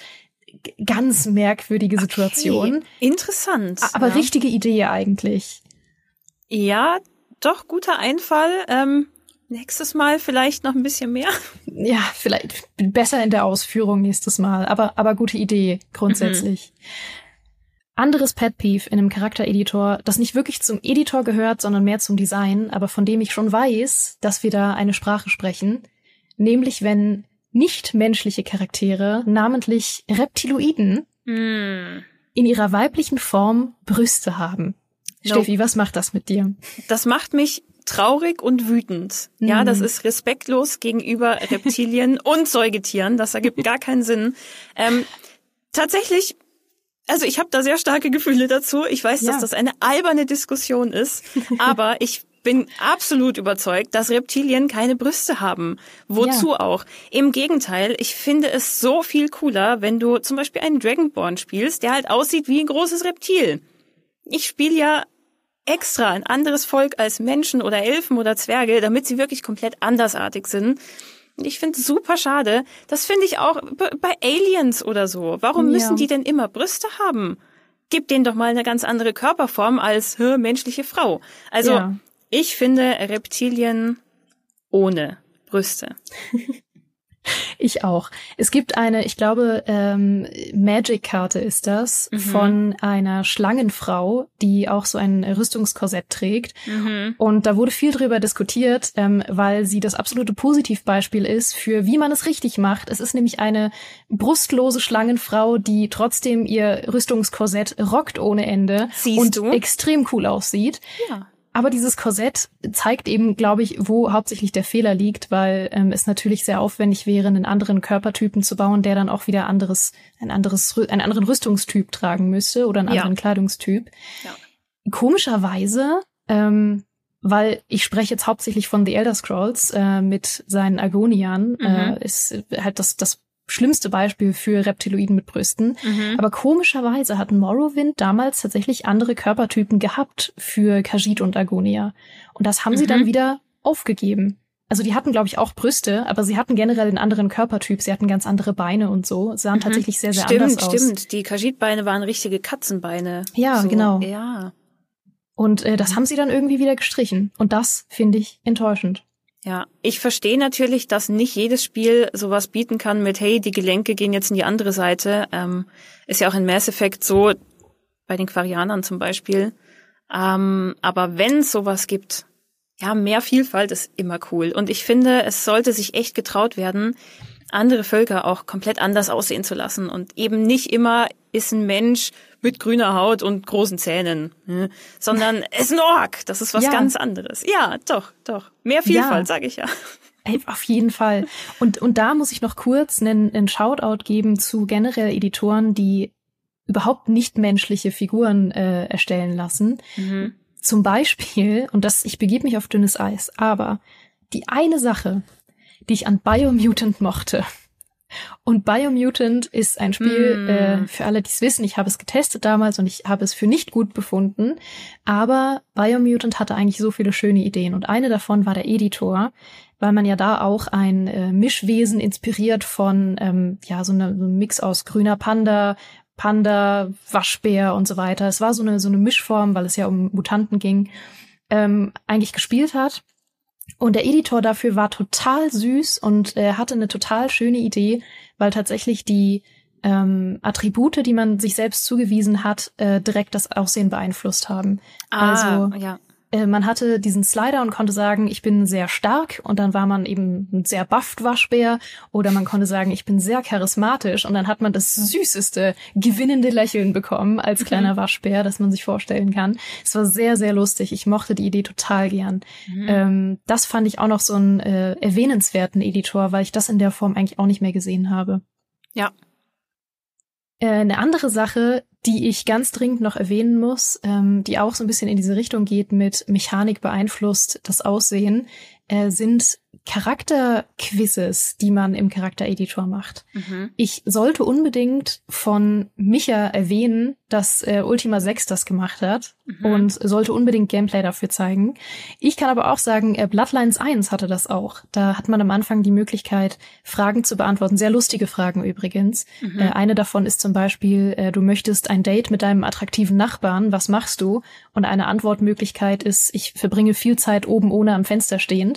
Ganz merkwürdige Situation. Okay. Interessant. Aber richtige Idee eigentlich. Ja, doch, guter Einfall. Nächstes Mal vielleicht noch ein bisschen mehr. Ja, vielleicht besser in der Ausführung nächstes Mal, aber gute Idee grundsätzlich. Anderes Pet Peeve in einem Charaktereditor, das nicht wirklich zum Editor gehört, sondern mehr zum Design, aber von dem ich schon weiß, dass wir da eine Sprache sprechen, nämlich wenn nichtmenschliche Charaktere, namentlich Reptiloiden, in ihrer weiblichen Form Brüste haben. Steffi, was macht das mit dir? Das macht mich traurig und wütend. Ja, das ist respektlos gegenüber Reptilien und Säugetieren. Das ergibt gar keinen Sinn. Tatsächlich, also ich habe da sehr starke Gefühle dazu. Ich weiß, dass das eine alberne Diskussion ist, aber ich bin absolut überzeugt, dass Reptilien keine Brüste haben. Wozu auch? Im Gegenteil, ich finde es so viel cooler, wenn du zum Beispiel einen Dragonborn spielst, der halt aussieht wie ein großes Reptil. Ich spiele ja extra ein anderes Volk als Menschen oder Elfen oder Zwerge, damit sie wirklich komplett andersartig sind. Und ich finde es super schade. Das finde ich auch bei Aliens oder so. Warum müssen die denn immer Brüste haben? Gib denen doch mal eine ganz andere Körperform als menschliche Frau. Also ich finde Reptilien ohne Brüste. Ich auch. Es gibt eine, ich glaube, Magic-Karte ist das, von einer Schlangenfrau, die auch so ein Rüstungskorsett trägt. Und da wurde viel drüber diskutiert, weil sie das absolute Positivbeispiel ist für, wie man es richtig macht. Es ist nämlich eine brustlose Schlangenfrau, die trotzdem ihr Rüstungskorsett rockt ohne Ende und extrem cool aussieht. Ja. Aber dieses Korsett zeigt eben, glaube ich, wo hauptsächlich der Fehler liegt, weil es natürlich sehr aufwendig wäre, einen anderen Körpertypen zu bauen, der dann auch wieder einen anderen Rüstungstyp tragen müsste oder einen anderen Kleidungstyp. Ja. Komischerweise, weil ich spreche jetzt hauptsächlich von The Elder Scrolls mit seinen Argoniern, ist halt das schlimmste Beispiel für Reptiloiden mit Brüsten. Aber komischerweise hatten Morrowind damals tatsächlich andere Körpertypen gehabt für Khajiit und Argonia. Und das haben sie dann wieder aufgegeben. Also die hatten, glaube ich, auch Brüste, aber sie hatten generell einen anderen Körpertyp. Sie hatten ganz andere Beine und so. Sie sahen tatsächlich sehr, sehr anders aus. Stimmt. Die Khajiit-Beine waren richtige Katzenbeine. Ja, so. Genau. Ja. Und das haben sie dann irgendwie wieder gestrichen. Und das finde ich enttäuschend. Ja, ich verstehe natürlich, dass nicht jedes Spiel sowas bieten kann mit, hey, die Gelenke gehen jetzt in die andere Seite. Ist ja auch in Mass Effect so, bei den Quarianern zum Beispiel. Aber wenn es sowas gibt, ja, mehr Vielfalt ist immer cool. Und ich finde, es sollte sich echt getraut werden, andere Völker auch komplett anders aussehen zu lassen. Und eben nicht immer ist ein Mensch mit grüner Haut und großen Zähnen, sondern es ist ein Ork. Das ist was ganz anderes. Ja, doch. Mehr Vielfalt, sage ich ja. Ey, auf jeden Fall. Und da muss ich noch kurz einen Shoutout geben zu generell Editoren, die überhaupt nicht menschliche Figuren erstellen lassen. Zum Beispiel, und ich begebe mich auf dünnes Eis, aber die eine Sache, die ich an Biomutant mochte. Und Biomutant ist ein Spiel, für alle, die es wissen, ich habe es getestet damals und ich habe es für nicht gut befunden, aber Biomutant hatte eigentlich so viele schöne Ideen und eine davon war der Editor, weil man ja da auch ein Mischwesen inspiriert von so ein Mix aus grüner Panda, Waschbär und so weiter. Es war so eine Mischform, weil es ja um Mutanten ging, eigentlich gespielt hat. Und der Editor dafür war total süß und hatte eine total schöne Idee, weil tatsächlich die Attribute, die man sich selbst zugewiesen hat, direkt das Aussehen beeinflusst haben. Man hatte diesen Slider und konnte sagen, ich bin sehr stark und dann war man eben ein sehr bufft Waschbär oder man konnte sagen, ich bin sehr charismatisch und dann hat man das süßeste, gewinnende Lächeln bekommen als kleiner Waschbär, das man sich vorstellen kann. Es war sehr, sehr lustig. Ich mochte die Idee total gern. Das fand ich auch noch so einen erwähnenswerten Editor, weil ich das in der Form eigentlich auch nicht mehr gesehen habe. Ja. Eine andere Sache, die ich ganz dringend noch erwähnen muss, die auch so ein bisschen in diese Richtung geht mit Mechanik beeinflusst das Aussehen, sind Charakterquizzes, die man im Charaktereditor macht. Ich sollte unbedingt von Micha erwähnen, dass Ultima 6 das gemacht hat und sollte unbedingt Gameplay dafür zeigen. Ich kann aber auch sagen, Bloodlines 1 hatte das auch. Da hat man am Anfang die Möglichkeit, Fragen zu beantworten. Sehr lustige Fragen übrigens. Eine davon ist zum Beispiel, du möchtest ein Date mit deinem attraktiven Nachbarn, was machst du? Und eine Antwortmöglichkeit ist, ich verbringe viel Zeit oben ohne am Fenster stehend.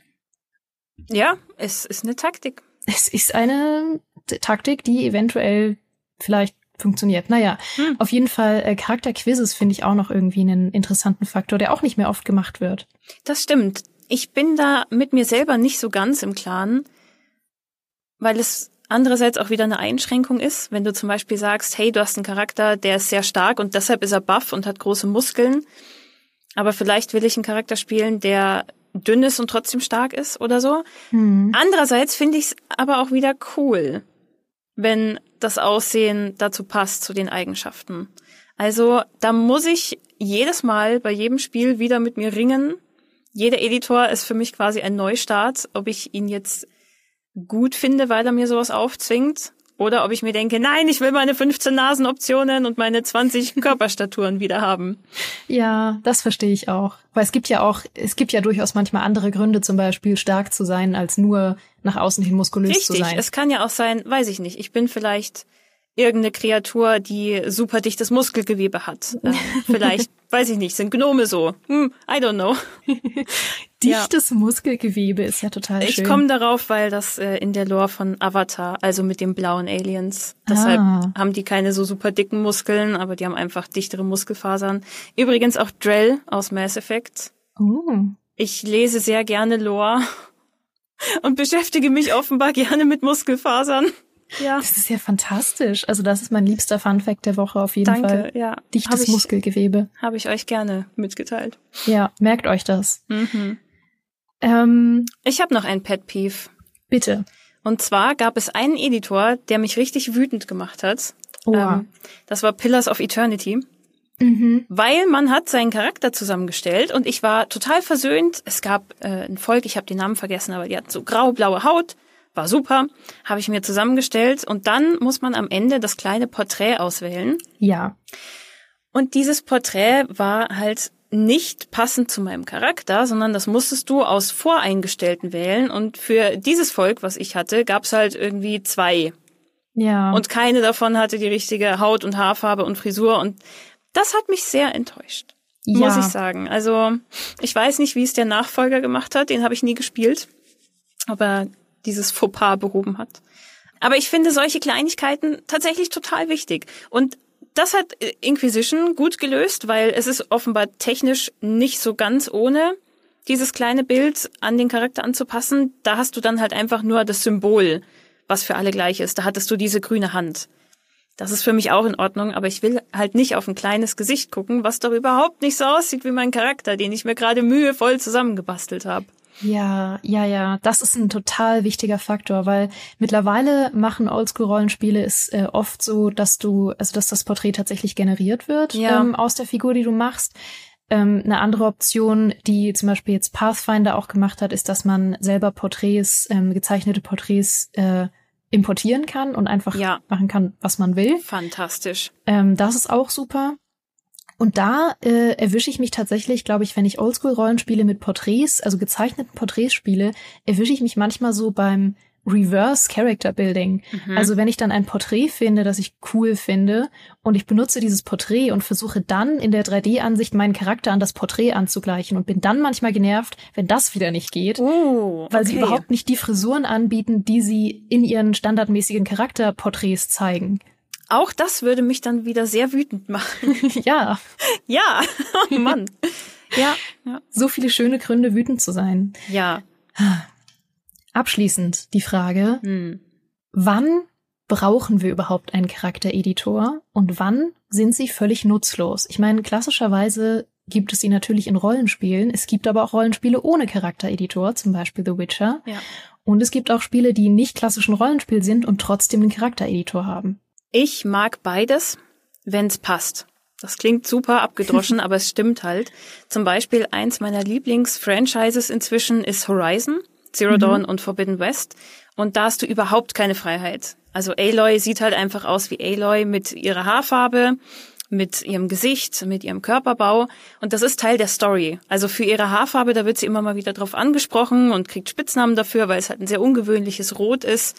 Ja, es ist eine Taktik. Es ist eine Taktik, die eventuell vielleicht funktioniert. Naja, auf jeden Fall Charakterquizzes finde ich auch noch irgendwie einen interessanten Faktor, der auch nicht mehr oft gemacht wird. Das stimmt. Ich bin da mit mir selber nicht so ganz im Klaren, weil es andererseits auch wieder eine Einschränkung ist. Wenn du zum Beispiel sagst, hey, du hast einen Charakter, der ist sehr stark und deshalb ist er buff und hat große Muskeln. Aber vielleicht will ich einen Charakter spielen, der dünn ist und trotzdem stark ist oder so. Andererseits finde ich es aber auch wieder cool, wenn das Aussehen dazu passt, zu den Eigenschaften. Also da muss ich jedes Mal bei jedem Spiel wieder mit mir ringen. Jeder Editor ist für mich quasi ein Neustart, ob ich ihn jetzt gut finde, weil er mir sowas aufzwingt, oder ob ich mir denke, nein, ich will meine 15 Nasenoptionen und meine 20 Körperstaturen wieder haben. Ja, das verstehe ich auch. Weil es gibt ja durchaus manchmal andere Gründe, zum Beispiel stark zu sein, als nur nach außen hin muskulös zu sein. Richtig, es kann ja auch sein, weiß ich nicht, ich bin vielleicht irgendeine Kreatur, die super dichtes Muskelgewebe hat. Vielleicht, weiß ich nicht, sind Gnome so. I don't know. Dichtes Muskelgewebe ist ja total schön. Ich komme darauf, weil das in der Lore von Avatar, also mit den blauen Aliens, deshalb haben die keine so super dicken Muskeln, aber die haben einfach dichtere Muskelfasern. Übrigens auch Drell aus Mass Effect. Ich lese sehr gerne Lore und beschäftige mich offenbar gerne mit Muskelfasern. Ja. Das ist ja fantastisch. Also das ist mein liebster Funfact der Woche auf jeden Fall. Danke, ja. Dichtes Muskelgewebe. Habe ich euch gerne mitgeteilt. Ja, merkt euch das. Ich habe noch ein Pet Peeve. Bitte. Und zwar gab es einen Editor, der mich richtig wütend gemacht hat. Das war Pillars of Eternity. Weil man hat seinen Charakter zusammengestellt und ich war total versöhnt. Es gab ein Volk, ich habe den Namen vergessen, aber die hatten so grau-blaue Haut. War super, habe ich mir zusammengestellt und dann muss man am Ende das kleine Porträt auswählen. Ja. Und dieses Porträt war halt nicht passend zu meinem Charakter, sondern das musstest du aus Voreingestellten wählen und für dieses Volk, was ich hatte, gab's halt irgendwie 2. Ja. Und keine davon hatte die richtige Haut- und Haarfarbe und Frisur und das hat mich sehr enttäuscht, muss ich sagen. Also ich weiß nicht, wie es der Nachfolger gemacht hat, den habe ich nie gespielt, aber dieses Fauxpas behoben hat. Aber ich finde solche Kleinigkeiten tatsächlich total wichtig. Und das hat Inquisition gut gelöst, weil es ist offenbar technisch nicht so ganz ohne, dieses kleine Bild an den Charakter anzupassen. Da hast du dann halt einfach nur das Symbol, was für alle gleich ist. Da hattest du diese grüne Hand. Das ist für mich auch in Ordnung, aber ich will halt nicht auf ein kleines Gesicht gucken, was doch überhaupt nicht so aussieht wie mein Charakter, den ich mir gerade mühevoll zusammengebastelt habe. Ja, das ist ein total wichtiger Faktor, weil mittlerweile machen Oldschool-Rollenspiele es oft so, dass das Porträt tatsächlich generiert wird aus der Figur, die du machst. Eine andere Option, die zum Beispiel jetzt Pathfinder auch gemacht hat, ist, dass man selber Porträts, gezeichnete Porträts importieren kann und einfach machen kann, was man will. Fantastisch. Das ist auch super. Und da erwische ich mich tatsächlich, glaube ich, wenn ich Oldschool-Rollenspiele mit Porträts, also gezeichneten Porträts spiele, erwische ich mich manchmal so beim Reverse Character Building. Also wenn ich dann ein Porträt finde, das ich cool finde und ich benutze dieses Porträt und versuche dann in der 3D-Ansicht meinen Charakter an das Porträt anzugleichen und bin dann manchmal genervt, wenn das wieder nicht geht, weil sie überhaupt nicht die Frisuren anbieten, die sie in ihren standardmäßigen Charakterporträts zeigen. Auch das würde mich dann wieder sehr wütend machen. Ja. Ja, oh Mann. Ja. So viele schöne Gründe, wütend zu sein. Ja. Abschließend die Frage, wann brauchen wir überhaupt einen Charaktereditor und wann sind sie völlig nutzlos? Ich meine, klassischerweise gibt es sie natürlich in Rollenspielen. Es gibt aber auch Rollenspiele ohne Charaktereditor, zum Beispiel The Witcher. Ja. Und es gibt auch Spiele, die nicht klassischen Rollenspiel sind und trotzdem einen Charaktereditor haben. Ich mag beides, wenn's passt. Das klingt super abgedroschen, aber es stimmt halt. Zum Beispiel eins meiner Lieblings-Franchises inzwischen ist Horizon, Zero Dawn und Forbidden West. Und da hast du überhaupt keine Freiheit. Also Aloy sieht halt einfach aus wie Aloy mit ihrer Haarfarbe, mit ihrem Gesicht, mit ihrem Körperbau. Und das ist Teil der Story. Also für ihre Haarfarbe, da wird sie immer mal wieder drauf angesprochen und kriegt Spitznamen dafür, weil es halt ein sehr ungewöhnliches Rot ist.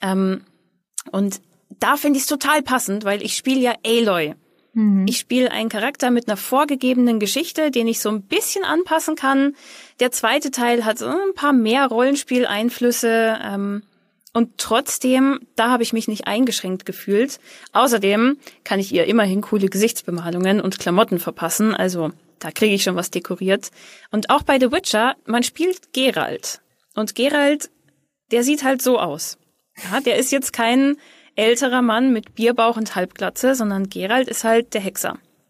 Und da finde ich es total passend, weil ich spiele ja Aloy. Ich spiele einen Charakter mit einer vorgegebenen Geschichte, den ich so ein bisschen anpassen kann. Der zweite Teil hat so ein paar mehr Rollenspieleinflüsse. Und trotzdem, da habe ich mich nicht eingeschränkt gefühlt. Außerdem kann ich ihr immerhin coole Gesichtsbemalungen und Klamotten verpassen. Also da kriege ich schon was dekoriert. Und auch bei The Witcher, man spielt Geralt. Und Geralt, der sieht halt so aus. Ja, der ist jetzt kein älterer Mann mit Bierbauch und Halbglatze, sondern Geralt ist halt der Hexer.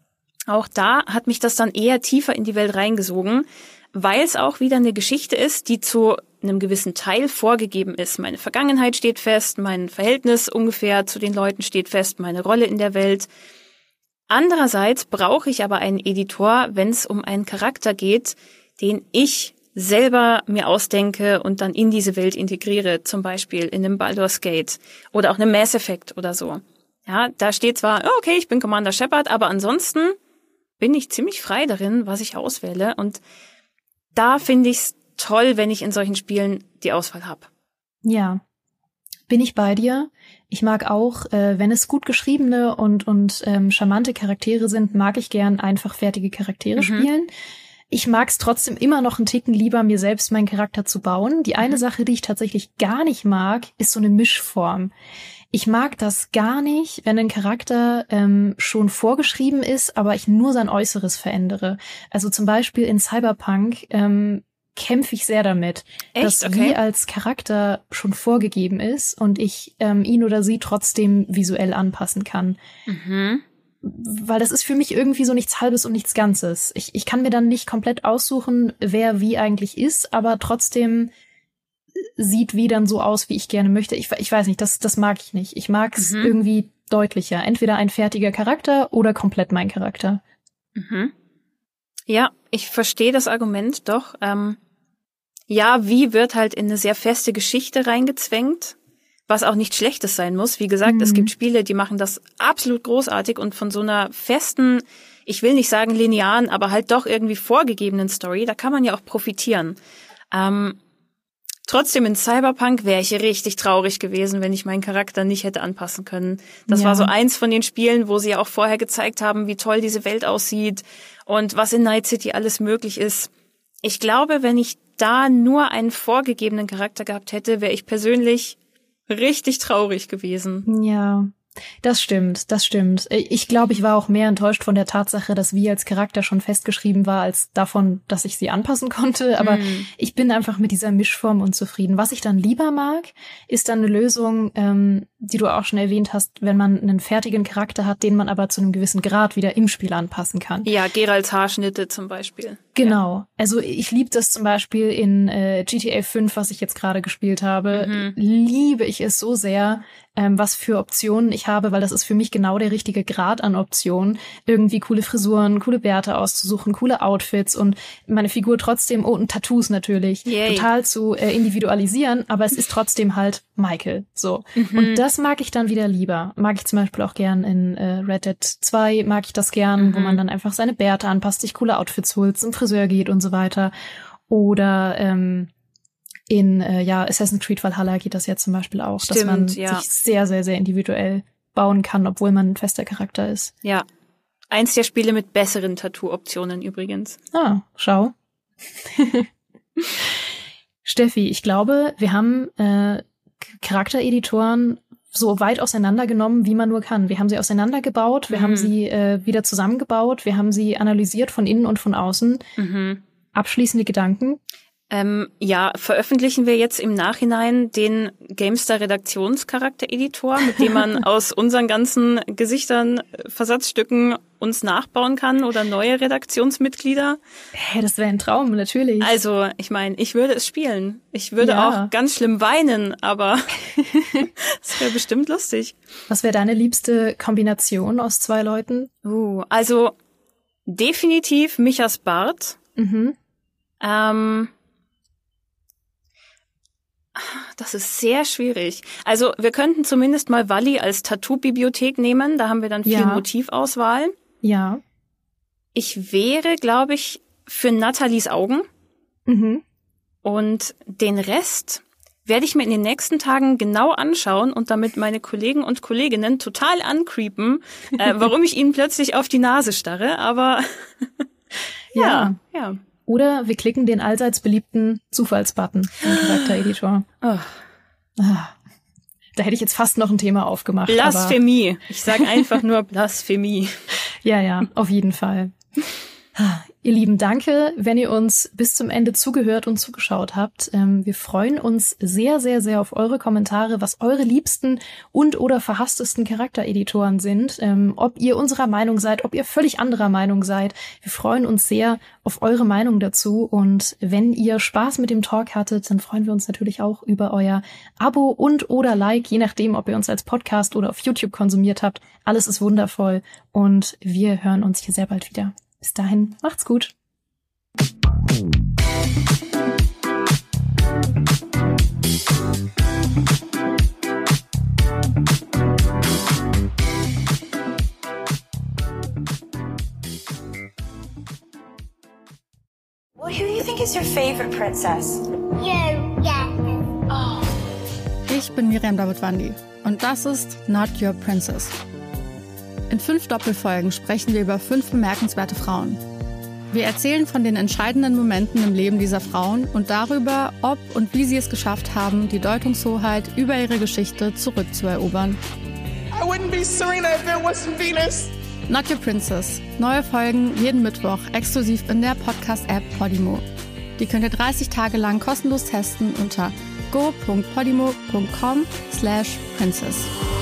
Auch da hat mich das dann eher tiefer in die Welt reingesogen, weil es auch wieder eine Geschichte ist, die zu einem gewissen Teil vorgegeben ist. Meine Vergangenheit steht fest, mein Verhältnis ungefähr zu den Leuten steht fest, meine Rolle in der Welt. Andererseits brauche ich aber einen Editor, wenn es um einen Charakter geht, den ich selber mir ausdenke und dann in diese Welt integriere, zum Beispiel in einem Baldur's Gate oder auch einem Mass Effect oder so. Ja, da steht zwar, okay, ich bin Commander Shepard, aber ansonsten bin ich ziemlich frei darin, was ich auswähle, und da finde ich es toll, wenn ich in solchen Spielen die Auswahl habe. Ja, bin ich bei dir. Ich mag auch, wenn es gut geschriebene und charmante Charaktere sind, mag ich gern einfach fertige Charaktere spielen. Ich mag es trotzdem immer noch einen Ticken lieber, mir selbst meinen Charakter zu bauen. Die eine Sache, die ich tatsächlich gar nicht mag, ist so eine Mischform. Ich mag das gar nicht, wenn ein Charakter schon vorgeschrieben ist, aber ich nur sein Äußeres verändere. Also zum Beispiel in Cyberpunk kämpfe ich sehr damit, dass wie als Charakter schon vorgegeben ist und ich ihn oder sie trotzdem visuell anpassen kann. Weil das ist für mich irgendwie so nichts Halbes und nichts Ganzes. Ich kann mir dann nicht komplett aussuchen, wer wie eigentlich ist, aber trotzdem sieht wie dann so aus, wie ich gerne möchte. Ich weiß nicht, das mag ich nicht. Ich mag es irgendwie deutlicher. Entweder ein fertiger Charakter oder komplett mein Charakter. Ja, ich verstehe das Argument doch. Ja, wie wird halt in eine sehr feste Geschichte reingezwängt, was auch nichts Schlechtes sein muss. Wie gesagt, es gibt Spiele, die machen das absolut großartig und von so einer festen, ich will nicht sagen linearen, aber halt doch irgendwie vorgegebenen Story, da kann man ja auch profitieren. Trotzdem in Cyberpunk wäre ich richtig traurig gewesen, wenn ich meinen Charakter nicht hätte anpassen können. Das war so eins von den Spielen, wo sie ja auch vorher gezeigt haben, wie toll diese Welt aussieht und was in Night City alles möglich ist. Ich glaube, wenn ich da nur einen vorgegebenen Charakter gehabt hätte, wäre ich persönlich richtig traurig gewesen. Ja, das stimmt, das stimmt. Ich glaube, ich war auch mehr enttäuscht von der Tatsache, dass Vi als Charakter schon festgeschrieben war, als davon, dass ich sie anpassen konnte. Aber ich bin einfach mit dieser Mischform unzufrieden. Was ich dann lieber mag, ist dann eine Lösung, die du auch schon erwähnt hast, wenn man einen fertigen Charakter hat, den man aber zu einem gewissen Grad wieder im Spiel anpassen kann. Ja, Geralts Haarschnitte zum Beispiel. Genau. Ja. Also ich liebe das zum Beispiel in GTA 5, was ich jetzt gerade gespielt habe. Liebe ich es so sehr, was für Optionen ich habe, weil das ist für mich genau der richtige Grad an Optionen. Irgendwie coole Frisuren, coole Bärte auszusuchen, coole Outfits und meine Figur trotzdem, und Tattoos natürlich, total zu individualisieren, aber es ist trotzdem halt Michael. So. Und das mag ich dann wieder lieber. Mag ich zum Beispiel auch gern in Red Dead 2, mag ich das gern, wo man dann einfach seine Bärte anpasst, sich coole Outfits holt, zum Friseur geht und so weiter. Oder in Assassin's Creed Valhalla geht das ja zum Beispiel auch, dass man sich sehr, sehr, sehr individuell bauen kann, obwohl man ein fester Charakter ist. Ja. Eins der Spiele mit besseren Tattoo-Optionen übrigens. Ah, schau. Steffi, ich glaube, wir haben Charaktereditoren so weit auseinandergenommen, wie man nur kann. Wir haben sie auseinandergebaut, wir haben sie wieder zusammengebaut, wir haben sie analysiert von innen und von außen. Abschließende Gedanken? Veröffentlichen wir jetzt im Nachhinein den GameStar-Redaktionscharakter-Editor, mit dem man aus unseren ganzen Gesichtern, Versatzstücken uns nachbauen kann oder neue Redaktionsmitglieder? Hey, das wäre ein Traum, natürlich. Also, ich meine, ich würde es spielen. Ich würde auch ganz schlimm weinen, aber es wäre bestimmt lustig. Was wäre deine liebste Kombination aus zwei Leuten? Also definitiv Michas Bart. Das ist sehr schwierig. Also wir könnten zumindest mal Wally als Tattoo-Bibliothek nehmen. Da haben wir dann viel Motivauswahl. Ja. Ich wäre, glaube ich, für Nathalies Augen. Und den Rest werde ich mir in den nächsten Tagen genau anschauen und damit meine Kollegen und Kolleginnen total ancreepen, warum ich ihnen plötzlich auf die Nase starre. Aber ja. Oder wir klicken den allseits beliebten Zufallsbutton im Charaktereditor. Da hätte ich jetzt fast noch ein Thema aufgemacht. Blasphemie. Ich sage einfach nur Blasphemie. Ja, auf jeden Fall. Ihr Lieben, danke, wenn ihr uns bis zum Ende zugehört und zugeschaut habt. Wir freuen uns sehr, sehr, sehr auf eure Kommentare, was eure liebsten und oder verhasstesten Charaktereditoren sind. Ob ihr unserer Meinung seid, ob ihr völlig anderer Meinung seid. Wir freuen uns sehr auf eure Meinung dazu. Und wenn ihr Spaß mit dem Talk hattet, dann freuen wir uns natürlich auch über euer Abo und oder Like, je nachdem, ob ihr uns als Podcast oder auf YouTube konsumiert habt. Alles ist wundervoll und wir hören uns hier sehr bald wieder. Bis dahin, macht's gut. Well, who do you think is your favorite princess? You, yeah. Oh. Ich bin Miriam Davidwandi und das ist Not Your Princess. In 5 Doppelfolgen sprechen wir über 5 bemerkenswerte Frauen. Wir erzählen von den entscheidenden Momenten im Leben dieser Frauen und darüber, ob und wie sie es geschafft haben, die Deutungshoheit über ihre Geschichte zurückzuerobern. I wouldn't be Serena if there wasn't Venus. Not Your Princess. Neue Folgen jeden Mittwoch exklusiv in der Podcast-App Podimo. Die könnt ihr 30 Tage lang kostenlos testen unter go.podimo.com/princess.